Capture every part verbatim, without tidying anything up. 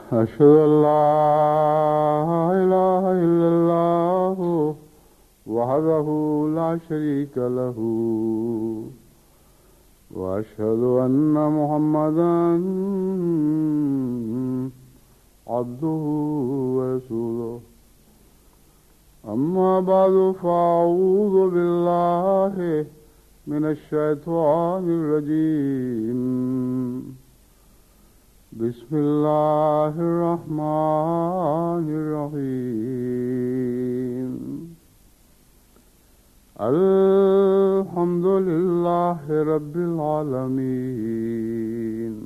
أشهد أن لا إله إلا الله وحده لا شريك له وأشهد أن محمدا عبده ورسوله أما بعد فأعوذ بالله من الشيطان الرجيم بسم الله الرحمن الرحيم الحمد لله رب العالمين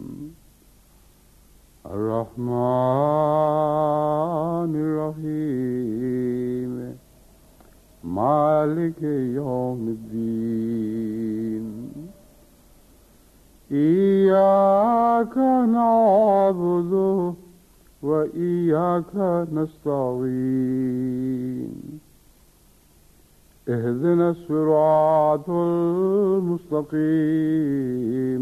الرحمن الرحيم مالك يوم الدين إياك نعبد وإياك نستعين اهدنا الصراط المستقيم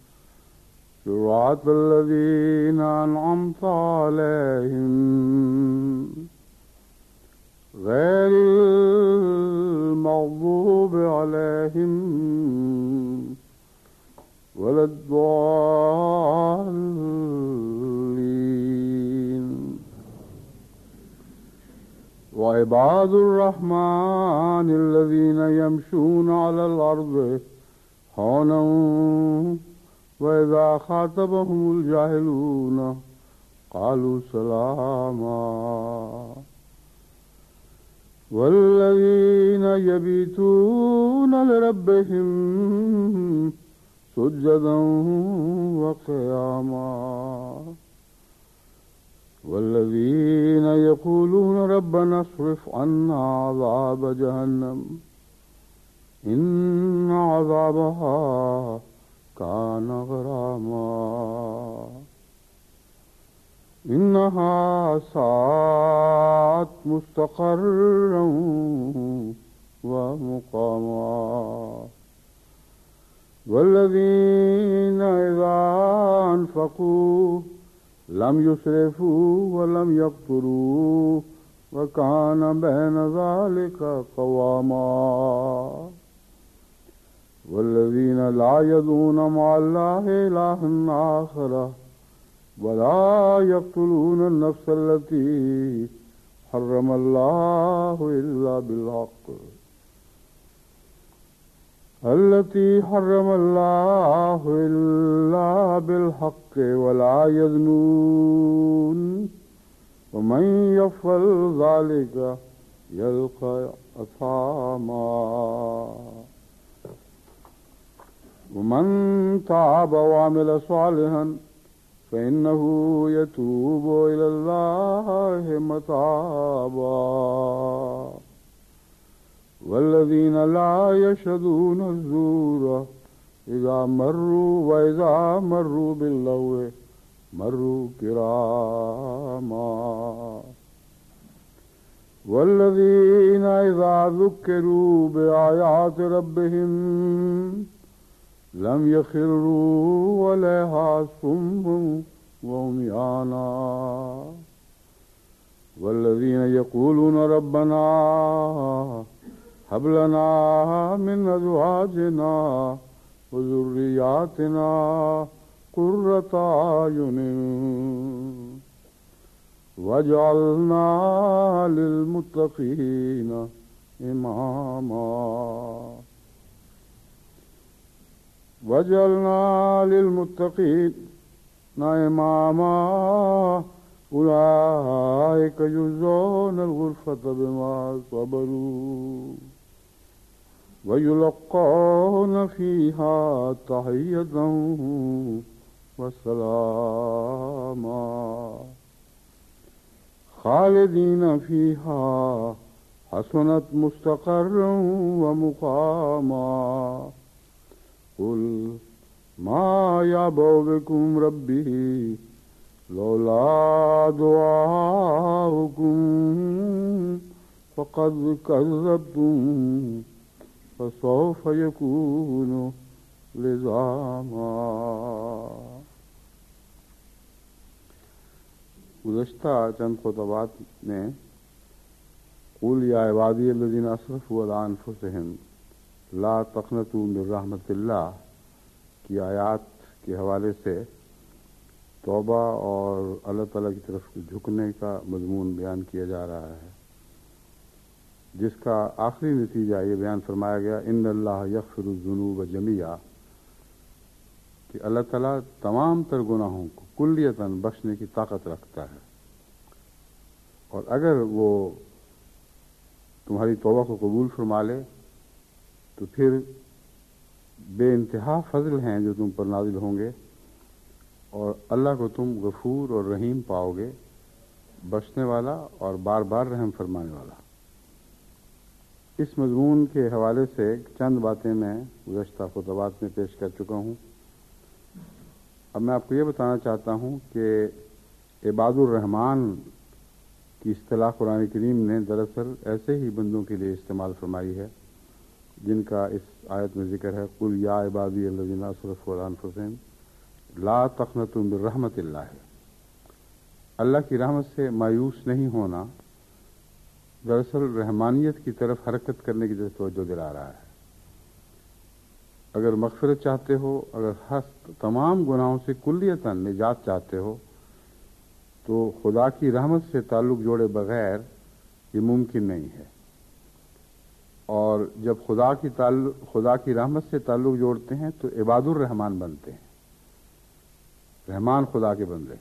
صراط الذين أنعمت عليهم غير المغضوب عليهم ولا الضالين وعباد الرحمن الذين يمشون على الأرض هونا وإذا خاطبهم الجاهلون قالوا سلاما والذين يبيتون لربهم سجدا وقياما والذين يقولون ربنا اصرف عنا عذاب جهنم إن عذابها كان غراما إنها ساءت مستقرا ومقاما والذين إذا أنفقوا لم يسرفوا ولم يقتروا وكان بين ذلك قواما والذين لا يدعون مع الله إلها آخر ولا يقتلون النفس التي حرم الله إلا بالحق التي حرم الله إلا بالحق ولا يزنون ومن يفعل ذلك يلقى أثاما ومن تاب وعمل صالحا فإنه يتوب إلى الله متابا والذين لا يشهدون الزور إذا مروا وإذا مروا باللغو مروا كراما والذين إذا ذكروا بآيات ربهم لم يخروا عليها صم وعميانا والذين يقولون ربنا هب لنا من أزواجنا وذرياتنا قرة أعين واجعلنا للمتقين إماما واجعلنا للمتقين إماما أولئك يجزون الغرفة بما صبروا ويلقون فيها تحية وسلاما خالدين فيها حسنت مستقرا ومقاما قل ما يعبأ بكم ربي لولا دعاؤكم فقد كذبتم فسوف يكون لزاما. گزشتہ چند خطبات میں قل یا عبادی الذین اسرفوا علی انفسہم لا تقنطوا من رحمت اللہ کی آیات کے حوالے سے توبہ اور اللہ تعالیٰ کی طرف جھکنے کا مضمون بیان کیا جا رہا ہے، جس کا آخری نتیجہ یہ بیان فرمایا گیا ان اللہ یغفر الذنوب جمیعا، کہ اللہ تعالیٰ تمام تر گناہوں کو کلیتاً بخشنے کی طاقت رکھتا ہے، اور اگر وہ تمہاری توبہ کو قبول فرما لے تو پھر بے انتہا فضل ہیں جو تم پر نازل ہوں گے، اور اللہ کو تم غفور اور رحیم پاؤ گے، بخشنے والا اور بار بار رحم فرمانے والا۔ اس مضمون کے حوالے سے چند باتیں میں گزشتہ خطبات میں پیش کر چکا ہوں۔ اب میں آپ کو یہ بتانا چاہتا ہوں کہ عباد الرحمن کی اصطلاح قرآن کریم نے دراصل ایسے ہی بندوں کے لیے استعمال فرمائی ہے جن کا اس آیت میں ذکر ہے، قل یا عبادی الذین اسرفوا علی انفسہم لا تقنطوا من رحمت اللہ۔ اللہ کی رحمت سے مایوس نہیں ہونا دراصل رحمانیت کی طرف حرکت کرنے کی طرف توجہ دلا رہا ہے۔ اگر مغفرت چاہتے ہو، اگر ہست تمام گناہوں سے کلیتاً نجات چاہتے ہو، تو خدا کی رحمت سے تعلق جوڑے بغیر یہ ممکن نہیں ہے، اور جب خدا کی تعلق خدا کی رحمت سے تعلق جوڑتے ہیں تو عباد الرحمن بنتے ہیں، رحمان خدا کے بندے۔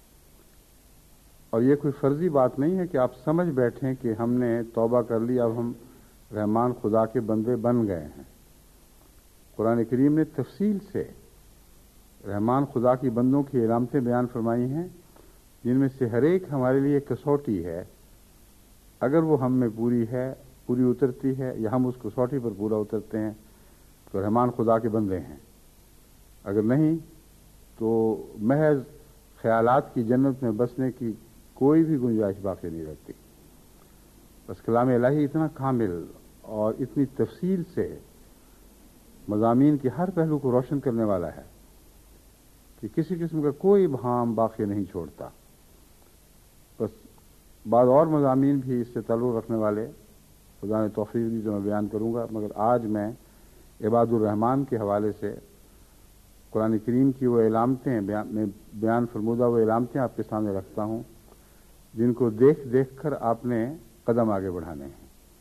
اور یہ کوئی فرضی بات نہیں ہے کہ آپ سمجھ بیٹھیں کہ ہم نے توبہ کر لی، اب ہم رحمان خدا کے بندے بن گئے ہیں۔ قرآن کریم نے تفصیل سے رحمان خدا کی بندوں کی علامتیں بیان فرمائی ہیں، جن میں سے ہر ایک ہمارے لیے کسوٹی ہے۔ اگر وہ ہم میں پوری ہے، پوری اترتی ہے، یا ہم اس کسوٹی پر پورا اترتے ہیں تو رحمان خدا کے بندے ہیں، اگر نہیں تو محض خیالات کی جنت میں بسنے کی کوئی بھی گنجائش باقی نہیں رہتی۔ بس کلام الہی اتنا کامل اور اتنی تفصیل سے مضامین کے ہر پہلو کو روشن کرنے والا ہے کہ کسی قسم کا کوئی بہام باقی نہیں چھوڑتا۔ بس بعض اور مضامین بھی اس سے تعلق رکھنے والے خدا نے توفیق دی تو میں بیان کروں گا، مگر آج میں عباد الرحمن کے حوالے سے قرآن کریم کی وہ علامتیں بیان میں بیان فرمودہ وہ علامتیں آپ کے سامنے رکھتا ہوں، جن کو دیکھ دیکھ کر آپ نے قدم آگے بڑھانے ہیں۔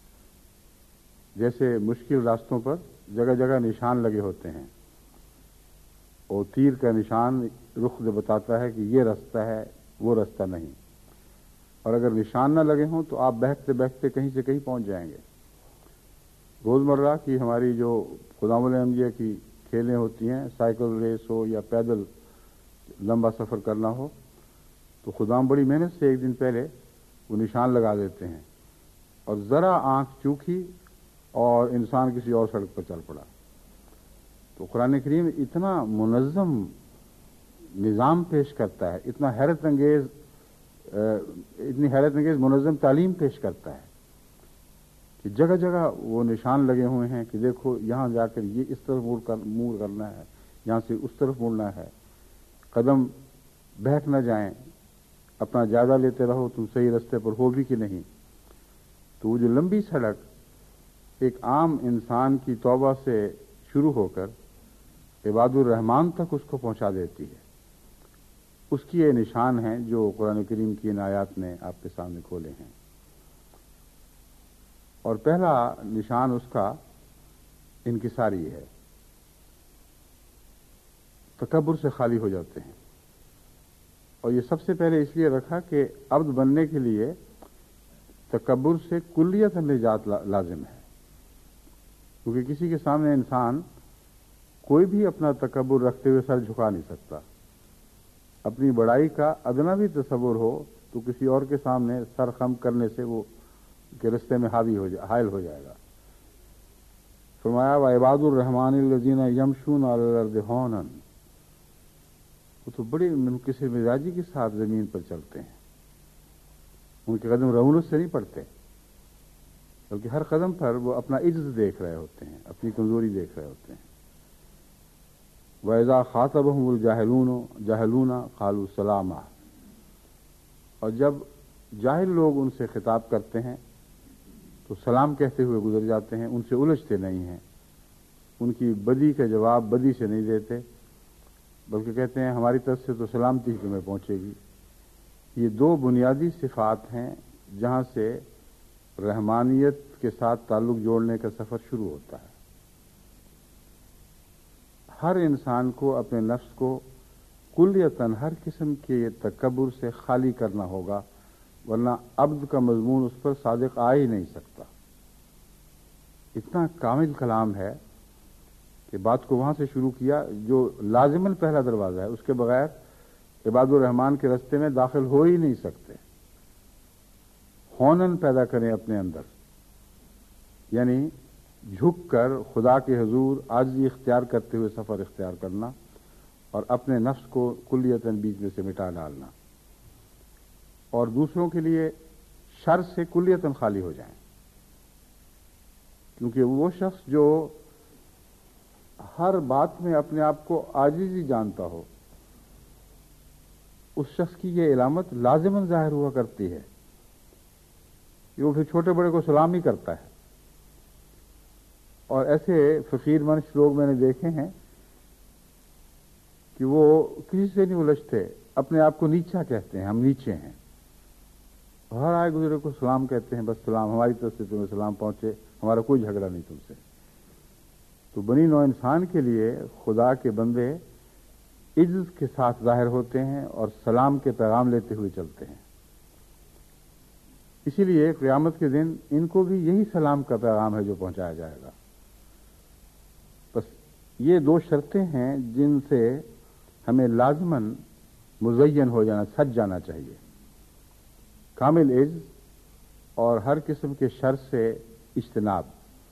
جیسے مشکل راستوں پر جگہ جگہ نشان لگے ہوتے ہیں، اور تیر کا نشان رخ سے بتاتا ہے کہ یہ راستہ ہے، وہ راستہ نہیں، اور اگر نشان نہ لگے ہوں تو آپ بہکتے بہکتے کہیں سے کہیں پہنچ جائیں گے۔ روزمرہ کی ہماری جو خدام الانبیاء کی کھیلیں ہوتی ہیں، سائیکل ریس ہو یا پیدل لمبا سفر کرنا ہو، تو خدام بڑی محنت سے ایک دن پہلے وہ نشان لگا دیتے ہیں، اور ذرا آنکھ چوکی اور انسان کسی اور سڑک پر چل پڑا۔ تو قرآن کریم اتنا منظم نظام پیش کرتا ہے، اتنا حیرت انگیز اتنی حیرت انگیز منظم تعلیم پیش کرتا ہے کہ جگہ جگہ وہ نشان لگے ہوئے ہیں کہ دیکھو یہاں جا کر یہ اس طرف مڑ کر منہ کرنا ہے، یہاں سے اس طرف مڑنا ہے، قدم بہک نہ جائیں، اپنا جائزہ لیتے رہو تم صحیح راستے پر ہو بھی کہ نہیں۔ تو وہ جو لمبی سڑک ایک عام انسان کی توبہ سے شروع ہو کر عباد الرحمن تک اس کو پہنچا دیتی ہے، اس کی یہ نشان ہیں جو قرآن کریم کی ان آیات نے آپ کے سامنے کھولے ہیں۔ اور پہلا نشان اس کا انکساری ہے، تکبر سے خالی ہو جاتے ہیں، اور یہ سب سے پہلے اس لیے رکھا کہ عبد بننے کے لیے تکبر سے کلیت نجات لازم ہے، کیونکہ کسی کے سامنے انسان کوئی بھی اپنا تکبر رکھتے ہوئے سر جھکا نہیں سکتا۔ اپنی بڑائی کا ادنا بھی تصور ہو تو کسی اور کے سامنے سر خم کرنے سے وہ کے رستے میں حاوی ہو جائے حائل ہو جائے گا۔ فرمایا وعباد الرحمن الذین یمشون علی الارض ہونا، وہ تو بڑی منکسر مزاجی کے ساتھ زمین پر چلتے ہیں، ان کے قدم رونت سے نہیں پڑتے، بلکہ ہر قدم پر وہ اپنا عجز دیکھ رہے ہوتے ہیں، اپنی کمزوری دیکھ رہے ہوتے ہیں۔ وَإِذَا خَاطَبَهُمُ الْجَاهِلُونَ جَاهِلُونَ قَالُوا سَلَامًا، اور جب جاہل لوگ ان سے خطاب کرتے ہیں تو سلام کہتے ہوئے گزر جاتے ہیں، ان سے الجھتے نہیں ہیں، ان کی بدی کا جواب بدی سے نہیں دیتے، بلکہ کہتے ہیں ہماری طرف سے تو سلامتی تمہیں پہنچے گی۔ یہ دو بنیادی صفات ہیں جہاں سے رحمانیت کے ساتھ تعلق جوڑنے کا سفر شروع ہوتا ہے۔ ہر انسان کو اپنے نفس کو کلیتاً ہر قسم کے تکبر سے خالی کرنا ہوگا، ورنہ عبد کا مضمون اس پر صادق آ ہی نہیں سکتا۔ اتنا کامل کلام ہے کہ بات کو وہاں سے شروع کیا جو لازماً پہلا دروازہ ہے، اس کے بغیر عباد الرحمان کے رستے میں داخل ہو ہی نہیں سکتے۔ ہونن پیدا کریں اپنے اندر، یعنی جھک کر خدا کے حضور عاجزی اختیار کرتے ہوئے سفر اختیار کرنا اور اپنے نفس کو کلیتاً بیچ میں سے مٹا ڈالنا، اور دوسروں کے لیے شر سے کلیتاً خالی ہو جائیں، کیونکہ وہ شخص جو ہر بات میں اپنے آپ کو عاجزی جانتا ہو، اس شخص کی یہ علامت لازماً ظاہر ہوا کرتی ہے کہ وہ پھر چھوٹے بڑے کو سلام ہی کرتا ہے۔ اور ایسے فقیر منش لوگ میں نے دیکھے ہیں کہ وہ کسی سے نہیں الجھتے، اپنے آپ کو نیچا کہتے ہیں، ہم نیچے ہیں، ہر آئے گزرے کو سلام کہتے ہیں، بس سلام، ہماری طرف سے تمہیں سلام پہنچے، ہمارا کوئی جھگڑا نہیں تم سے۔ تو بنی نوع انسان کے لیے خدا کے بندے عزت کے ساتھ ظاہر ہوتے ہیں اور سلام کے پیغام لیتے ہوئے چلتے ہیں۔ اسی لیے قیامت کے دن ان کو بھی یہی سلام کا پیغام ہے جو پہنچایا جائے گا۔ بس یہ دو شرطیں ہیں جن سے ہمیں لازماً مزین ہو جانا، سج جانا چاہیے، کامل عز اور ہر قسم کے شر سے اجتناب۔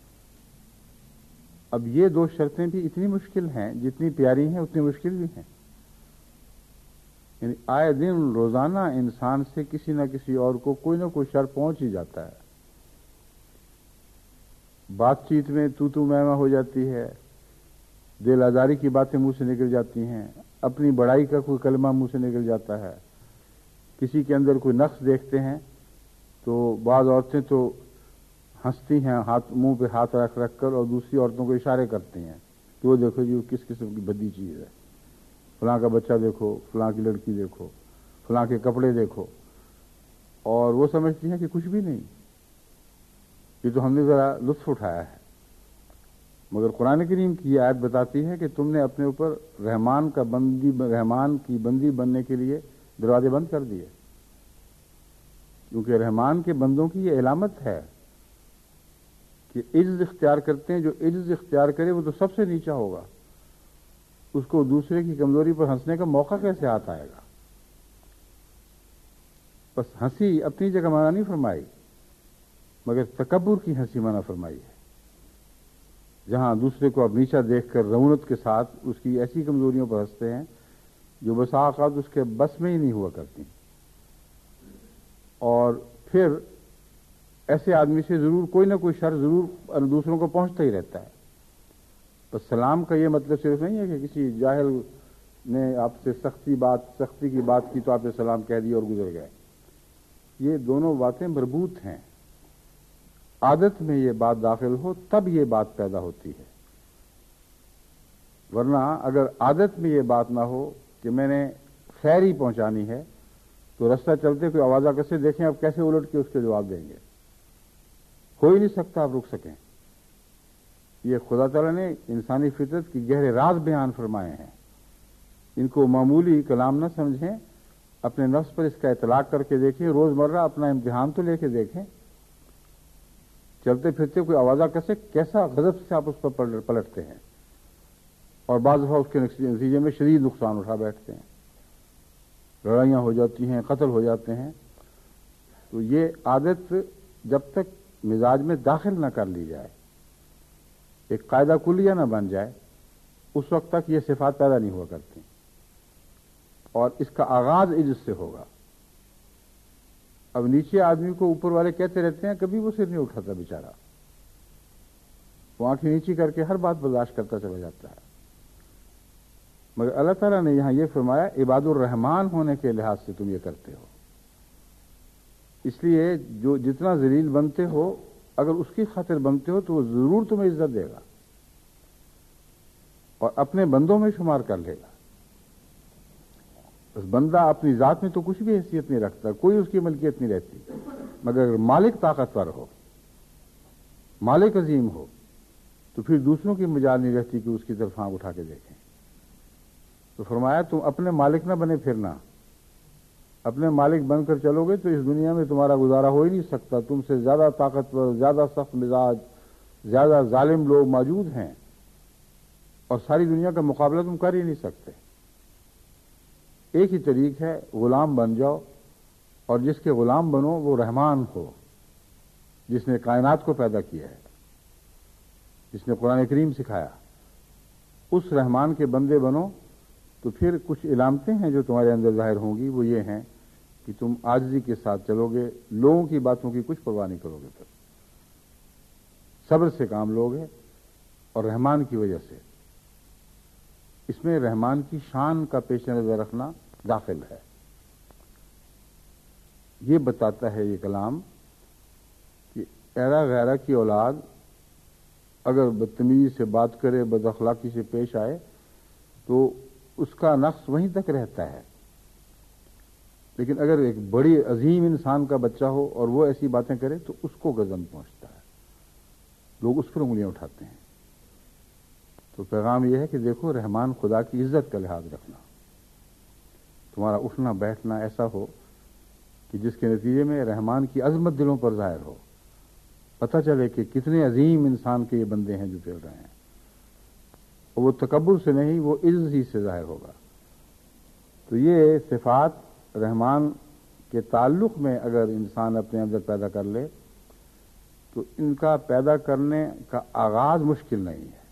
اب یہ دو شرطیں بھی اتنی مشکل ہیں، جتنی پیاری ہیں اتنی مشکل بھی ہیں۔ یعنی آئے دن روزانہ انسان سے کسی نہ کسی اور کو کوئی نہ کوئی شر پہنچ ہی جاتا ہے۔ بات چیت میں تو تو میں میں ہو جاتی ہے، دل آزاری کی باتیں منہ سے نکل جاتی ہیں، اپنی بڑائی کا کوئی کلمہ منہ سے نکل جاتا ہے، کسی کے اندر کوئی نقص دیکھتے ہیں تو بعض عورتیں تو ہنستی ہیں، ہاتھ منہ پہ ہاتھ رکھ رکھ کر، اور دوسری عورتوں کو اشارے کرتی ہیں کہ وہ دیکھو جی وہ کس قسم کی بدی چیز ہے، فلاں کا بچہ دیکھو، فلاں کی لڑکی دیکھو، فلاں کے کپڑے دیکھو، اور وہ سمجھتی ہیں کہ کچھ بھی نہیں، یہ تو ہم نے ذرا لطف اٹھایا ہے۔ مگر قرآن کریم کی یہ آیت بتاتی ہے کہ تم نے اپنے اوپر رحمان کا بندی رحمان کی بندی بننے کے لیے دروازے بند کر دیے، کیونکہ رحمان کے بندوں کی یہ علامت ہے کہ عجز اختیار کرتے ہیں، جو عجز اختیار کرے وہ تو سب سے نیچا ہوگا، اس کو دوسرے کی کمزوری پر ہنسنے کا موقع کیسے ہاتھ آئے گا؟ بس ہنسی اپنی جگہ منع نہیں فرمائی، مگر تکبر کی ہنسی منع فرمائی ہے، جہاں دوسرے کو اب نیچا دیکھ کر رعونت کے ساتھ اس کی ایسی کمزوریوں پر ہنستے ہیں جو بسا اوقات اس کے بس میں ہی نہیں ہوا کرتی، اور پھر ایسے آدمی سے ضرور کوئی نہ کوئی شر ضرور دوسروں کو پہنچتا ہی رہتا ہے۔ بس سلام کا یہ مطلب صرف نہیں ہے کہ کسی جاہل نے آپ سے سختی بات سختی کی بات کی تو آپ نے سلام کہہ دیا اور گزر گئے، یہ دونوں باتیں مربوط ہیں۔ عادت میں یہ بات داخل ہو تب یہ بات پیدا ہوتی ہے، ورنہ اگر عادت میں یہ بات نہ ہو کہ میں نے خیر ہی پہنچانی ہے تو رستہ چلتے کوئی آوازہ کیسے دیکھیں اب کیسے الٹ کے اس کے جواب دیں گے، ہو ہی نہیں سکتا آپ رک سکیں۔ یہ خدا تعالیٰ نے انسانی فطرت کی گہرے راز بیان فرمائے ہیں، ان کو معمولی کلام نہ سمجھیں، اپنے نفس پر اس کا اطلاق کر کے دیکھیں، روزمرہ اپنا امتحان تو لے کے دیکھیں، چلتے پھرتے کوئی آوازہ کیسے کیسا غضب سے آپ اس پر پلٹتے ہیں، اور بعض دفعہ اس کے نتیجے میں شدید نقصان اٹھا بیٹھتے ہیں، لڑائیاں ہو جاتی ہیں، قتل ہو جاتے ہیں۔ تو یہ عادت جب تک مزاج میں داخل نہ کر لی جائے، ایک قاعدہ کلیہ نہ بن جائے، اس وقت تک یہ صفات پیدا نہیں ہوا کرتی، اور اس کا آغاز عجز سے ہوگا۔ اب نیچے آدمی کو اوپر والے کہتے رہتے ہیں، کبھی وہ سر نہیں اٹھاتا بیچارہ، وہ آنکھیں نیچی کر کے ہر بات برداشت کرتا چلا جاتا ہے۔ مگر اللہ تعالیٰ نے یہاں یہ فرمایا عباد الرحمان ہونے کے لحاظ سے تم یہ کرتے ہو، اس لیے جو جتنا ذلیل بنتے ہو اگر اس کی خاطر بنتے ہو تو وہ ضرور تمہیں عزت دے گا اور اپنے بندوں میں شمار کر لے گا. بس بندہ اپنی ذات میں تو کچھ بھی حیثیت نہیں رکھتا, کوئی اس کی ملکیت نہیں رہتی, مگر اگر مالک طاقتور ہو, مالک عظیم ہو, تو پھر دوسروں کی مجال نہیں رہتی کہ اس کی طرف آنکھ اٹھا کے دیکھیں. تو فرمایا تم اپنے مالک نہ بنے پھرنا, اپنے مالک بن کر چلو گے تو اس دنیا میں تمہارا گزارا ہو ہی نہیں سکتا. تم سے زیادہ طاقتور, زیادہ سخت مزاج, زیادہ ظالم لوگ موجود ہیں اور ساری دنیا کا مقابلہ تم کر ہی نہیں سکتے. ایک ہی طریق ہے, غلام بن جاؤ, اور جس کے غلام بنو وہ رحمان ہو جس نے کائنات کو پیدا کیا ہے, جس نے قرآن کریم سکھایا. اس رحمان کے بندے بنو تو پھر کچھ علامتیں ہیں جو تمہارے اندر ظاہر ہوں گی. وہ یہ ہیں کہ تم عاجزی کے ساتھ چلو گے, لوگوں کی باتوں کی کچھ پرواہ نہیں کرو گے, پھر صبر سے کام لوگے اور رحمان کی وجہ سے. اس میں رحمان کی شان کا پیش نظر رکھنا داخل ہے. یہ بتاتا ہے یہ کلام کہ ایرا غیرہ کی اولاد اگر بدتمیزی سے بات کرے, بد اخلاقی سے پیش آئے, تو اس کا نقص وہیں تک رہتا ہے. لیکن اگر ایک بڑی عظیم انسان کا بچہ ہو اور وہ ایسی باتیں کرے تو اس کو غضب پہنچتا ہے, لوگ اس پر انگلیاں اٹھاتے ہیں. تو پیغام یہ ہے کہ دیکھو, رحمان خدا کی عزت کا لحاظ رکھنا. تمہارا اٹھنا بیٹھنا ایسا ہو کہ جس کے نتیجے میں رحمان کی عظمت دلوں پر ظاہر ہو, پتہ چلے کہ کتنے عظیم انسان کے یہ بندے ہیں جو چل رہے ہیں. اور وہ تکبر سے نہیں, وہ عز ہی سے ظاہر ہوگا. تو یہ صفات رحمان کے تعلق میں اگر انسان اپنے اندر پیدا کر لے تو ان کا پیدا کرنے کا آغاز مشکل نہیں ہے.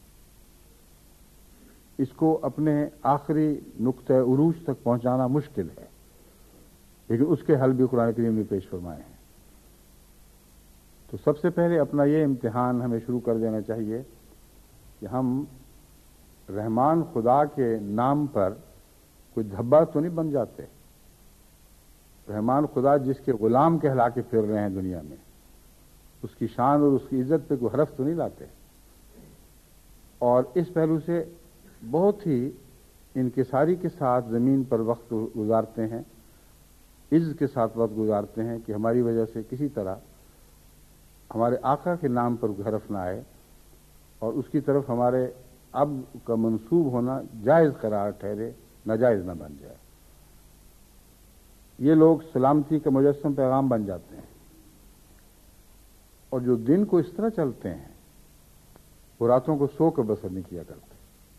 اس کو اپنے آخری نقطہ عروج تک پہنچانا مشکل ہے, لیکن اس کے حل بھی قرآن کریم نے پیش فرمائے ہیں. تو سب سے پہلے اپنا یہ امتحان ہمیں شروع کر دینا چاہیے کہ ہم رحمان خدا کے نام پر کوئی دھبا تو نہیں بن جاتے. رحمان خدا جس کے غلام کہلا کے پھر رہے ہیں دنیا میں, اس کی شان اور اس کی عزت پہ کوئی حرف تو نہیں لاتے. اور اس پہلو سے بہت ہی انکساری کے ساتھ زمین پر وقت گزارتے ہیں, عز کے ساتھ وقت گزارتے ہیں کہ ہماری وجہ سے کسی طرح ہمارے آقا کے نام پر حرف نہ آئے اور اس کی طرف ہمارے اب کا منسوب ہونا جائز قرار ٹھہرے, ناجائز نہ بن جائے. یہ لوگ سلامتی کا مجسم پیغام بن جاتے ہیں, اور جو دن کو اس طرح چلتے ہیں وہ راتوں کو سو کر بسر نہیں کیا کرتے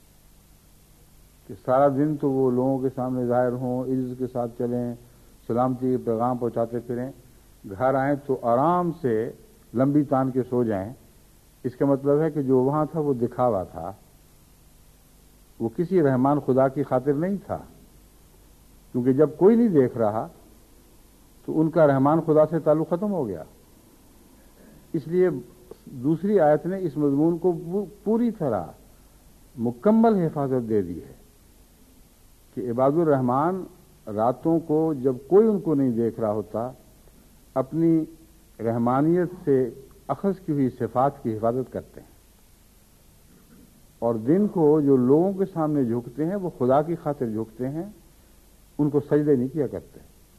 کہ سارا دن تو وہ لوگوں کے سامنے ظاہر ہوں, عز کے ساتھ چلیں, سلامتی کے پیغام پہنچاتے پھریں, گھر آئیں تو آرام سے لمبی تان کے سو جائیں. اس کا مطلب ہے کہ جو وہاں تھا وہ دکھاوا تھا, وہ کسی رحمان خدا کی خاطر نہیں تھا. کیونکہ جب کوئی نہیں دیکھ رہا تو ان کا رحمان خدا سے تعلق ختم ہو گیا. اس لیے دوسری آیت نے اس مضمون کو پوری طرح مکمل حفاظت دے دی ہے کہ عباد الرحمان راتوں کو جب کوئی ان کو نہیں دیکھ رہا ہوتا اپنی رحمانیت سے اخذ کی ہوئی صفات کی حفاظت کرتے ہیں, اور دن کو جو لوگوں کے سامنے جھکتے ہیں وہ خدا کی خاطر جھکتے ہیں, ان کو سجدے نہیں کیا کرتے.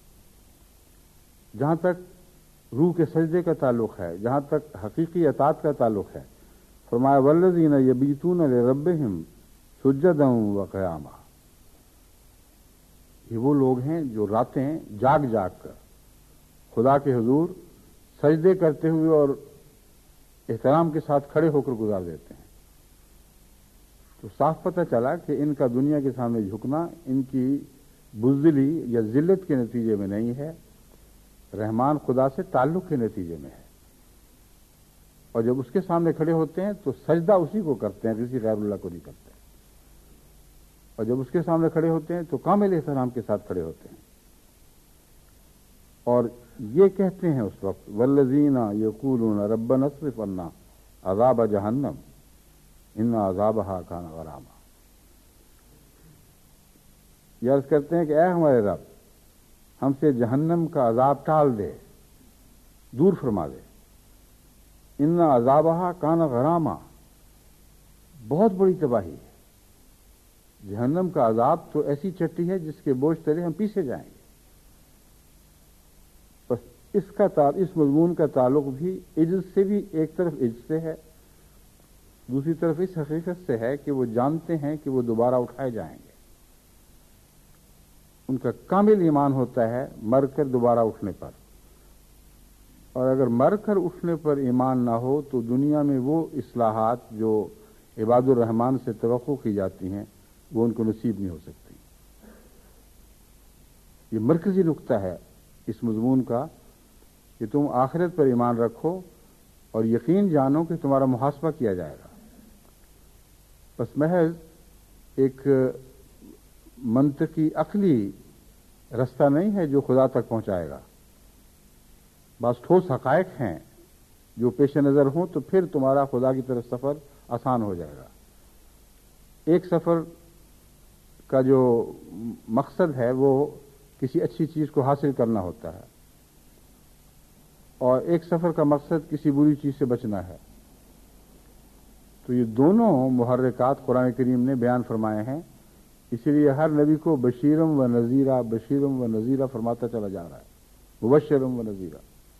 جہاں تک روح کے سجدے کا تعلق ہے, جہاں تک حقیقی اطاعت کا تعلق ہے, فرمایا والذین یبیتون لربہم سجدا وقیاما. یہ وہ لوگ ہیں جو راتیں جاگ جاگ کر خدا کے حضور سجدے کرتے ہوئے اور احترام کے ساتھ کھڑے ہو کر گزار دیتے ہیں. تو صاف پتہ چلا کہ ان کا دنیا کے سامنے جھکنا ان کی بزدلی یا ذلت کے نتیجے میں نہیں ہے, رحمان خدا سے تعلق کے نتیجے میں ہے. اور جب اس کے سامنے کھڑے ہوتے ہیں تو سجدہ اسی کو کرتے ہیں, کسی غیر اللہ کو نہیں کرتے. اور جب اس کے سامنے کھڑے ہوتے ہیں تو کامل احترام کے ساتھ کھڑے ہوتے ہیں, اور یہ کہتے ہیں اس وقت والذین یقولون ربنا اصرف عنا عذاب جہنم ان عذابہا کان غراما. یہ عرض کرتے ہیں کہ اے ہمارے رب, ہم سے جہنم کا عذاب ٹال دے, دور فرما دے. ان عذابہا کان غراما، بہت بڑی تباہی ہے. جہنم کا عذاب تو ایسی چٹی ہے جس کے بوجھ تلے ہم پیسے جائیں گے. بس اس کا اس مضمون کا تعلق بھی عجز سے بھی ایک طرف عجز سے ہے، دوسری طرف اس حقیقت سے ہے کہ وہ جانتے ہیں کہ وہ دوبارہ اٹھائے جائیں گے. ان کا کامل ایمان ہوتا ہے مر کر دوبارہ اٹھنے پر، اور اگر مر کر اٹھنے پر ایمان نہ ہو تو دنیا میں وہ اصلاحات جو عباد الرحمان سے توقع کی جاتی ہیں وہ ان کو نصیب نہیں ہو سکتی. یہ مرکزی نقطہ ہے اس مضمون کا کہ تم آخرت پر ایمان رکھو اور یقین جانو کہ تمہارا محاسبہ کیا جائے گا. بس محض ایک منطقی عقلی رستہ نہیں ہے جو خدا تک پہنچائے گا. بعض ٹھوس حقائق ہیں جو پیش نظر ہوں تو پھر تمہارا خدا کی طرف سفر آسان ہو جائے گا. ایک سفر کا جو مقصد ہے وہ کسی اچھی چیز کو حاصل کرنا ہوتا ہے، اور ایک سفر کا مقصد کسی بری چیز سے بچنا ہے. تو یہ دونوں محرکات قرآن کریم نے بیان فرمائے ہیں. اسی لیے ہر نبی کو بشیرم و نذیرہ بشیرم و نذیرہ فرماتا چلا جا رہا ہے، مبشرم و نذیرہ،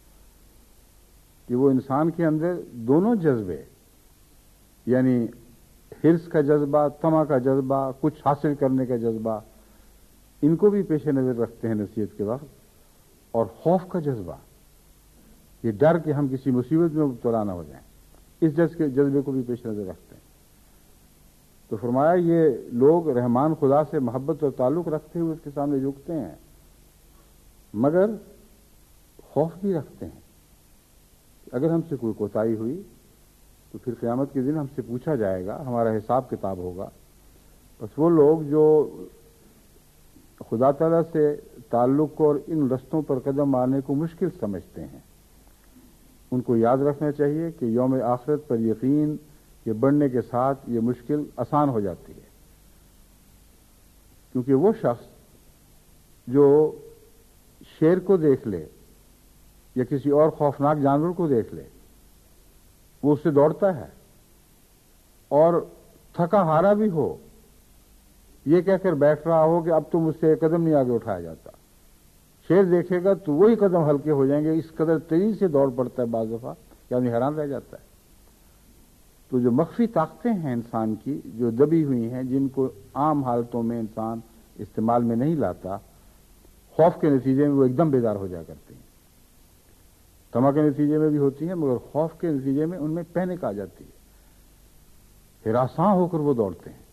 کہ وہ انسان کے اندر دونوں جذبے، یعنی حرص کا جذبہ، طمع کا جذبہ، کچھ حاصل کرنے کا جذبہ، ان کو بھی پیش نظر رکھتے ہیں نصیحت کے وقت، اور خوف کا جذبہ، یہ ڈر کہ ہم کسی مصیبت میں مبتلا نہ ہو جائیں، اس جذبے کو بھی پیش نظر رکھتے ہیں. تو فرمایا یہ لوگ رحمان خدا سے محبت اور تعلق رکھتے ہوئے اس کے سامنے جھکتے ہیں، مگر خوف بھی رکھتے ہیں کہ اگر ہم سے کوئی کوتاہی ہوئی تو پھر قیامت کے دن ہم سے پوچھا جائے گا، ہمارا حساب کتاب ہوگا. بس وہ لوگ جو خدا تعالیٰ سے تعلق اور ان رستوں پر قدم مارنے کو مشکل سمجھتے ہیں، ان کو یاد رکھنا چاہیے کہ یوم آخرت پر یقین یہ بڑھنے کے ساتھ یہ مشکل آسان ہو جاتی ہے. کیونکہ وہ شخص جو شیر کو دیکھ لے یا کسی اور خوفناک جانور کو دیکھ لے وہ اس سے دوڑتا ہے، اور تھکا ہارا بھی ہو یہ کہہ کر بیٹھ رہا ہو کہ اب تو مجھ سے ایک قدم نہیں آگے اٹھایا جاتا. شیر دیکھے گا تو وہی قدم ہلکے ہو جائیں گے، اس قدر تیزی سے دوڑ پڑتا ہے بعض دفعہ کہ آدمی حیران رہ جاتا ہے. تو جو مخفی طاقتیں ہیں انسان کی جو دبی ہوئی ہیں، جن کو عام حالتوں میں انسان استعمال میں نہیں لاتا، خوف کے نتیجے میں وہ ایک دم بیدار ہو جایا کرتی ہیں. طمع کے نتیجے میں بھی ہوتی ہیں، مگر خوف کے نتیجے میں ان میں پینک آ جاتی ہے، ہراساں ہو کر وہ دوڑتے ہیں.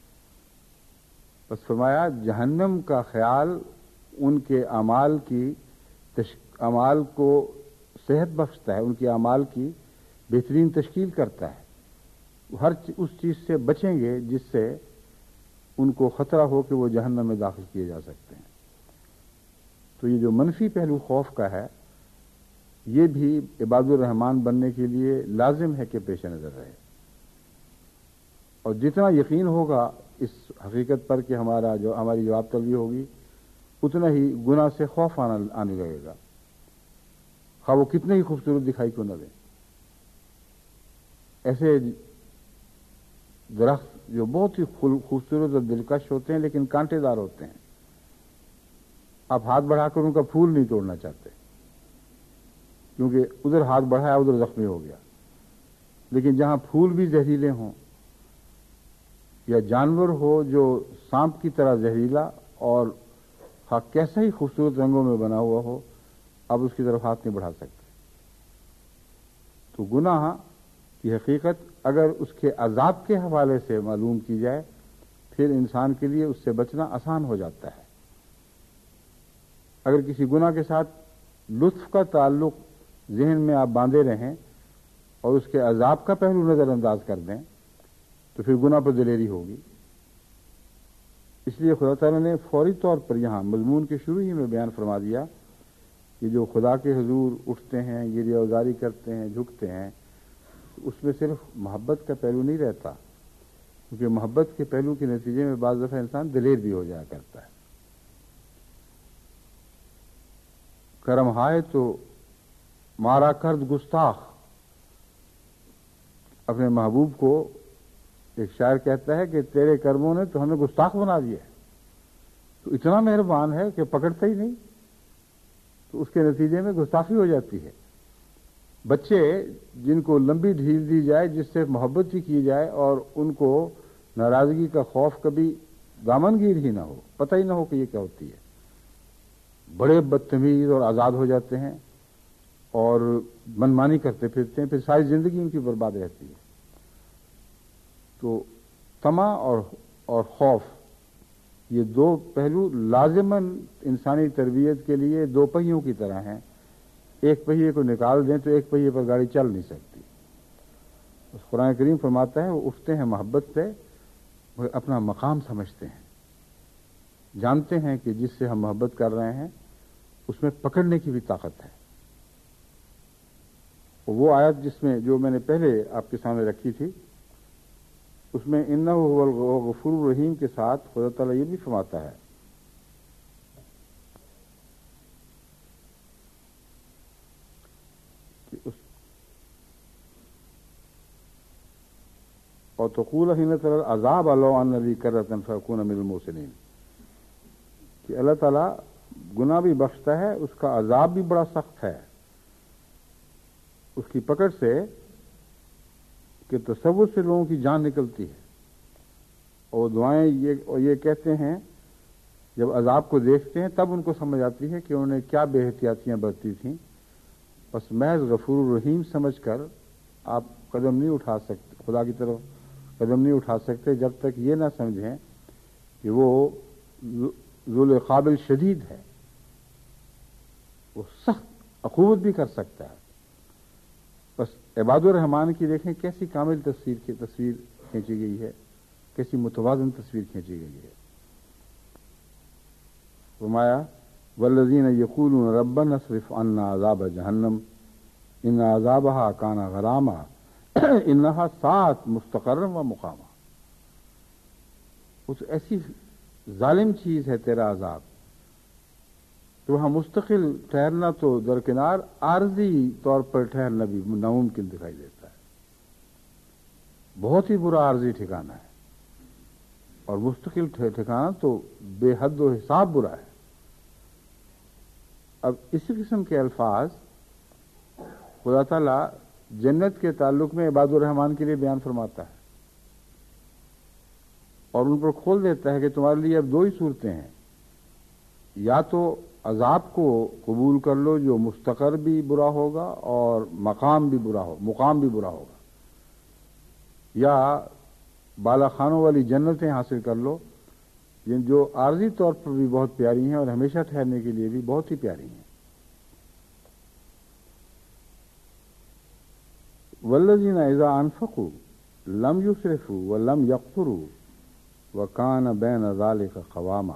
بس فرمایا جہنم کا خیال ان کے اعمال کی تش... اعمال کو صحت بخشتا ہے، ان کے اعمال کی بہترین تشکیل کرتا ہے. ہر اس چیز سے بچیں گے جس سے ان کو خطرہ ہو کہ وہ جہنم میں داخل کیے جا سکتے ہیں. تو یہ جو منفی پہلو خوف کا ہے یہ بھی عباد الرحمان بننے کے لیے لازم ہے کہ پیش نظر رہے. اور جتنا یقین ہوگا اس حقیقت پر کہ ہمارا جو ہماری جواب طلبی ہوگی اتنا ہی گناہ سے خوف آنا آنے لگے گا، خواہ وہ کتنے ہی خوبصورت دکھائی کیوں نہ دیں. ایسے درخت جو بہت ہی خوبصورت اور دلکش ہوتے ہیں لیکن کانٹے دار ہوتے ہیں، آپ ہاتھ بڑھا کر ان کا پھول نہیں توڑنا چاہتے کیونکہ ادھر ہاتھ بڑھایا ادھر زخمی ہو گیا. لیکن جہاں پھول بھی زہریلے ہوں یا جانور ہو جو سانپ کی طرح زہریلا اور کیسا ہی خوبصورت رنگوں میں بنا ہوا ہو، اب اس کی طرف ہاتھ نہیں بڑھا سکتے. تو گناہ کی حقیقت اگر اس کے عذاب کے حوالے سے معلوم کی جائے پھر انسان کے لیے اس سے بچنا آسان ہو جاتا ہے. اگر کسی گناہ کے ساتھ لطف کا تعلق ذہن میں آپ باندھے رہیں اور اس کے عذاب کا پہلو نظر انداز کر دیں تو پھر گناہ پر دلیری ہوگی. اس لیے خدا تعالیٰ نے فوری طور پر یہاں مضمون کے شروع ہی میں بیان فرما دیا کہ جو خدا کے حضور اٹھتے ہیں، گریہ وزاری کرتے ہیں، جھکتے ہیں، اس میں صرف محبت کا پہلو نہیں رہتا، کیونکہ محبت کے پہلو کے نتیجے میں بعض دفعہ انسان دلیر بھی ہو جایا کرتا ہے. کرم ہائے تو مارا کرد گستاخ. اپنے محبوب کو ایک شاعر کہتا ہے کہ تیرے کرموں نے تو ہمیں گستاخ بنا دیا ہے، تو اتنا مہربان ہے کہ پکڑتا ہی نہیں، تو اس کے نتیجے میں گستاخی ہو جاتی ہے. بچے جن کو لمبی ڈھیل دی جائے، جس سے محبت ہی کی جائے اور ان کو ناراضگی کا خوف کبھی دامنگیر ہی نہ ہو، پتہ ہی نہ ہو کہ یہ کیا ہوتی ہے، بڑے بدتمیز اور آزاد ہو جاتے ہیں اور منمانی کرتے پھرتے ہیں، پھر ساری زندگی ان کی برباد رہتی ہے. تو طمع اور اور خوف، یہ دو پہلو لازماً انسانی تربیت کے لیے دو پہیوں کی طرح ہیں. ایک پہیے کو نکال دیں تو ایک پہیے پر گاڑی چل نہیں سکتی. اس قرآن کریم فرماتا ہے وہ اٹھتے ہیں محبت سے، وہ اپنا مقام سمجھتے ہیں، جانتے ہیں کہ جس سے ہم محبت کر رہے ہیں اس میں پکڑنے کی بھی طاقت ہے. وہ آیت جس میں جو میں نے پہلے آپ کے سامنے رکھی تھی، اس میں انہ هو الغفور الرحیم کے ساتھ خدا تعالیٰ یہ بھی فرماتا ہے کہ اس اور تقول حين ترى العذاب لو ان لي كرة فاكون من المحسنين، کہ اللہ تعالیٰ گناہ بھی بخشتا ہے، اس کا عذاب بھی بڑا سخت ہے اس کی پکڑ سے کہ تصور سے لوگوں کی جان نکلتی ہے. اور دعائیں یہ اور یہ کہتے ہیں جب عذاب کو دیکھتے ہیں تب ان کو سمجھ آتی ہے کہ انہوں نے کیا بے احتیاطیاں برتی تھیں. بس محض غفور الرحیم سمجھ کر آپ قدم نہیں اٹھا سکتے، خدا کی طرف قدم نہیں اٹھا سکتے جب تک یہ نہ سمجھیں کہ وہ ذل قابل شدید ہے، وہ سخت عقوبت بھی کر سکتا ہے. بس عباد الرحمان کی دیکھیں کیسی کامل تصویر کی تصویر کھینچی گئی ہے، کیسی متوازن تصویر کھینچی گئی ہے. فرمایا والذین یقولون ربنا اصرف عنا عذاب جہنم ان عذابها کان غراما انہا ساعت مستقرا و مقاما. اس ایسی ظالم چیز ہے تیرا عذاب کہ وہاں مستقل ٹھہرنا تو درکنار، عارضی طور پر ٹھہرنا بھی ناممکن دکھائی دیتا ہے. بہت ہی برا عارضی ٹھکانہ ہے، اور مستقل ٹھکانہ تو بے حد و حساب برا ہے. اب اسی قسم کے الفاظ خدا تعالیٰ جنت کے تعلق میں عباد الرحمان کے لیے بیان فرماتا ہے اور ان پر کھول دیتا ہے کہ تمہارے لیے اب دو ہی صورتیں ہیں، یا تو عذاب کو قبول کر لو جو مستقر بھی برا ہوگا اور مقام بھی برا ہو مقام بھی برا ہوگا، یا بالا خانوں والی جنتیں حاصل کر لو جن جو عارضی طور پر بھی بہت پیاری ہیں اور ہمیشہ ٹھہرنے کے لیے بھی بہت ہی پیاری ہیں. والذین اذا انفقوا لم یسرفوا ولم یقتروا وکان بین ذلک قواما،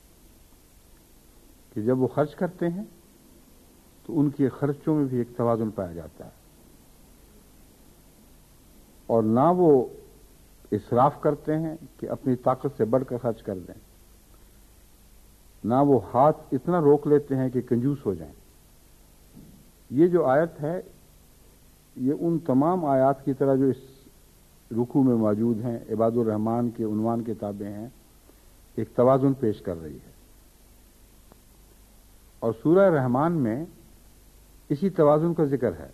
کہ جب وہ خرچ کرتے ہیں تو ان کے خرچوں میں بھی ایک توازن پایا جاتا ہے، اور نہ وہ اسراف کرتے ہیں کہ اپنی طاقت سے بڑھ کر خرچ کر دیں، نہ وہ ہاتھ اتنا روک لیتے ہیں کہ کنجوس ہو جائیں. یہ جو آیت ہے یہ ان تمام آیات کی طرح جو اس رکوع میں موجود ہیں عباد الرحمان کے عنوان کے تابع ہیں، ایک توازن پیش کر رہی ہے. اور سورہ رحمان میں اسی توازن کا ذکر ہے.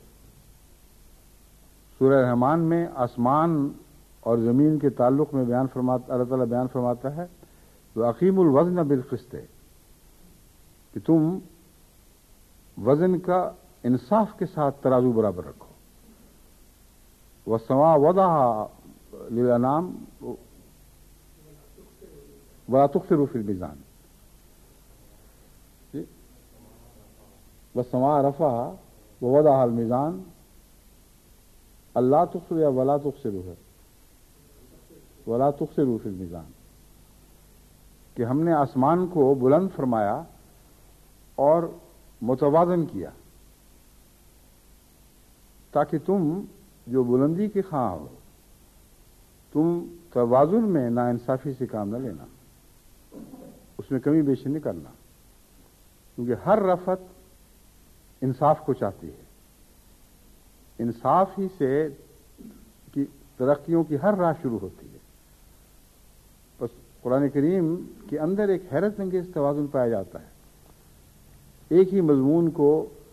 سورہ رحمان میں آسمان اور زمین کے تعلق میں بیان فرماتا اللہ تعالیٰ بیان فرماتا ہے وَأَقِیمُوا الْوَزْنَ بِالْقِسْطِ، کہ تم وزن کا انصاف کے ساتھ ترازو برابر رکھو. وَالسَّمَاءَ وَضَعَهَا لِلْأَنَامِ وَلَا تُخْسِرُوا فِي الْمِيزَانِ، وَالسَّمَاءَ رَفَعَهَا وَوَضَعَ الْمِيزَانَ اللہ تخسروا ولا تخسروا ہے ولا تخسروا فی المیزان، کہ ہم نے آسمان کو بلند فرمایا اور متوازن کیا تاکہ تم جو بلندی کے خواہاں ہو تم توازن میں ناانصافی سے کام نہ لینا، اس میں کمی بیشی نہیں کرنا، کیونکہ ہر رفعت انصاف کو چاہتی ہے. انصاف ہی سے کی ترقیوں کی ہر راہ شروع ہوتی ہے. بس قرآن کریم کے اندر ایک حیرت انگیز توازن پایا جاتا ہے. ایک ہی مضمون کو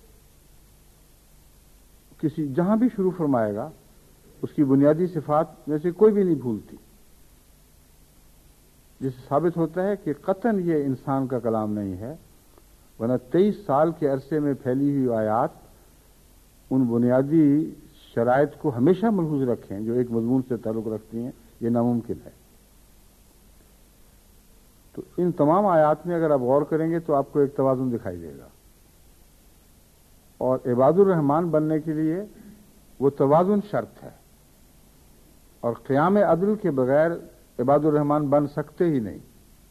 کسی جہاں بھی شروع فرمائے گا اس کی بنیادی صفات میں سے کوئی بھی نہیں بھولتی، جس سے ثابت ہوتا ہے کہ قطعاً یہ انسان کا کلام نہیں ہے، ورنہ تیئیس سال کے عرصے میں پھیلی ہوئی آیات ان بنیادی شرائط کو ہمیشہ ملحوظ رکھیں جو ایک مضمون سے تعلق رکھتی ہیں، یہ ناممکن ہے. تو ان تمام آیات میں اگر آپ غور کریں گے تو آپ کو ایک توازن دکھائی دے گا، اور عباد الرحمان بننے کے لیے وہ توازن شرط ہے، اور قیام عدل کے بغیر عباد الرحمان بن سکتے ہی نہیں.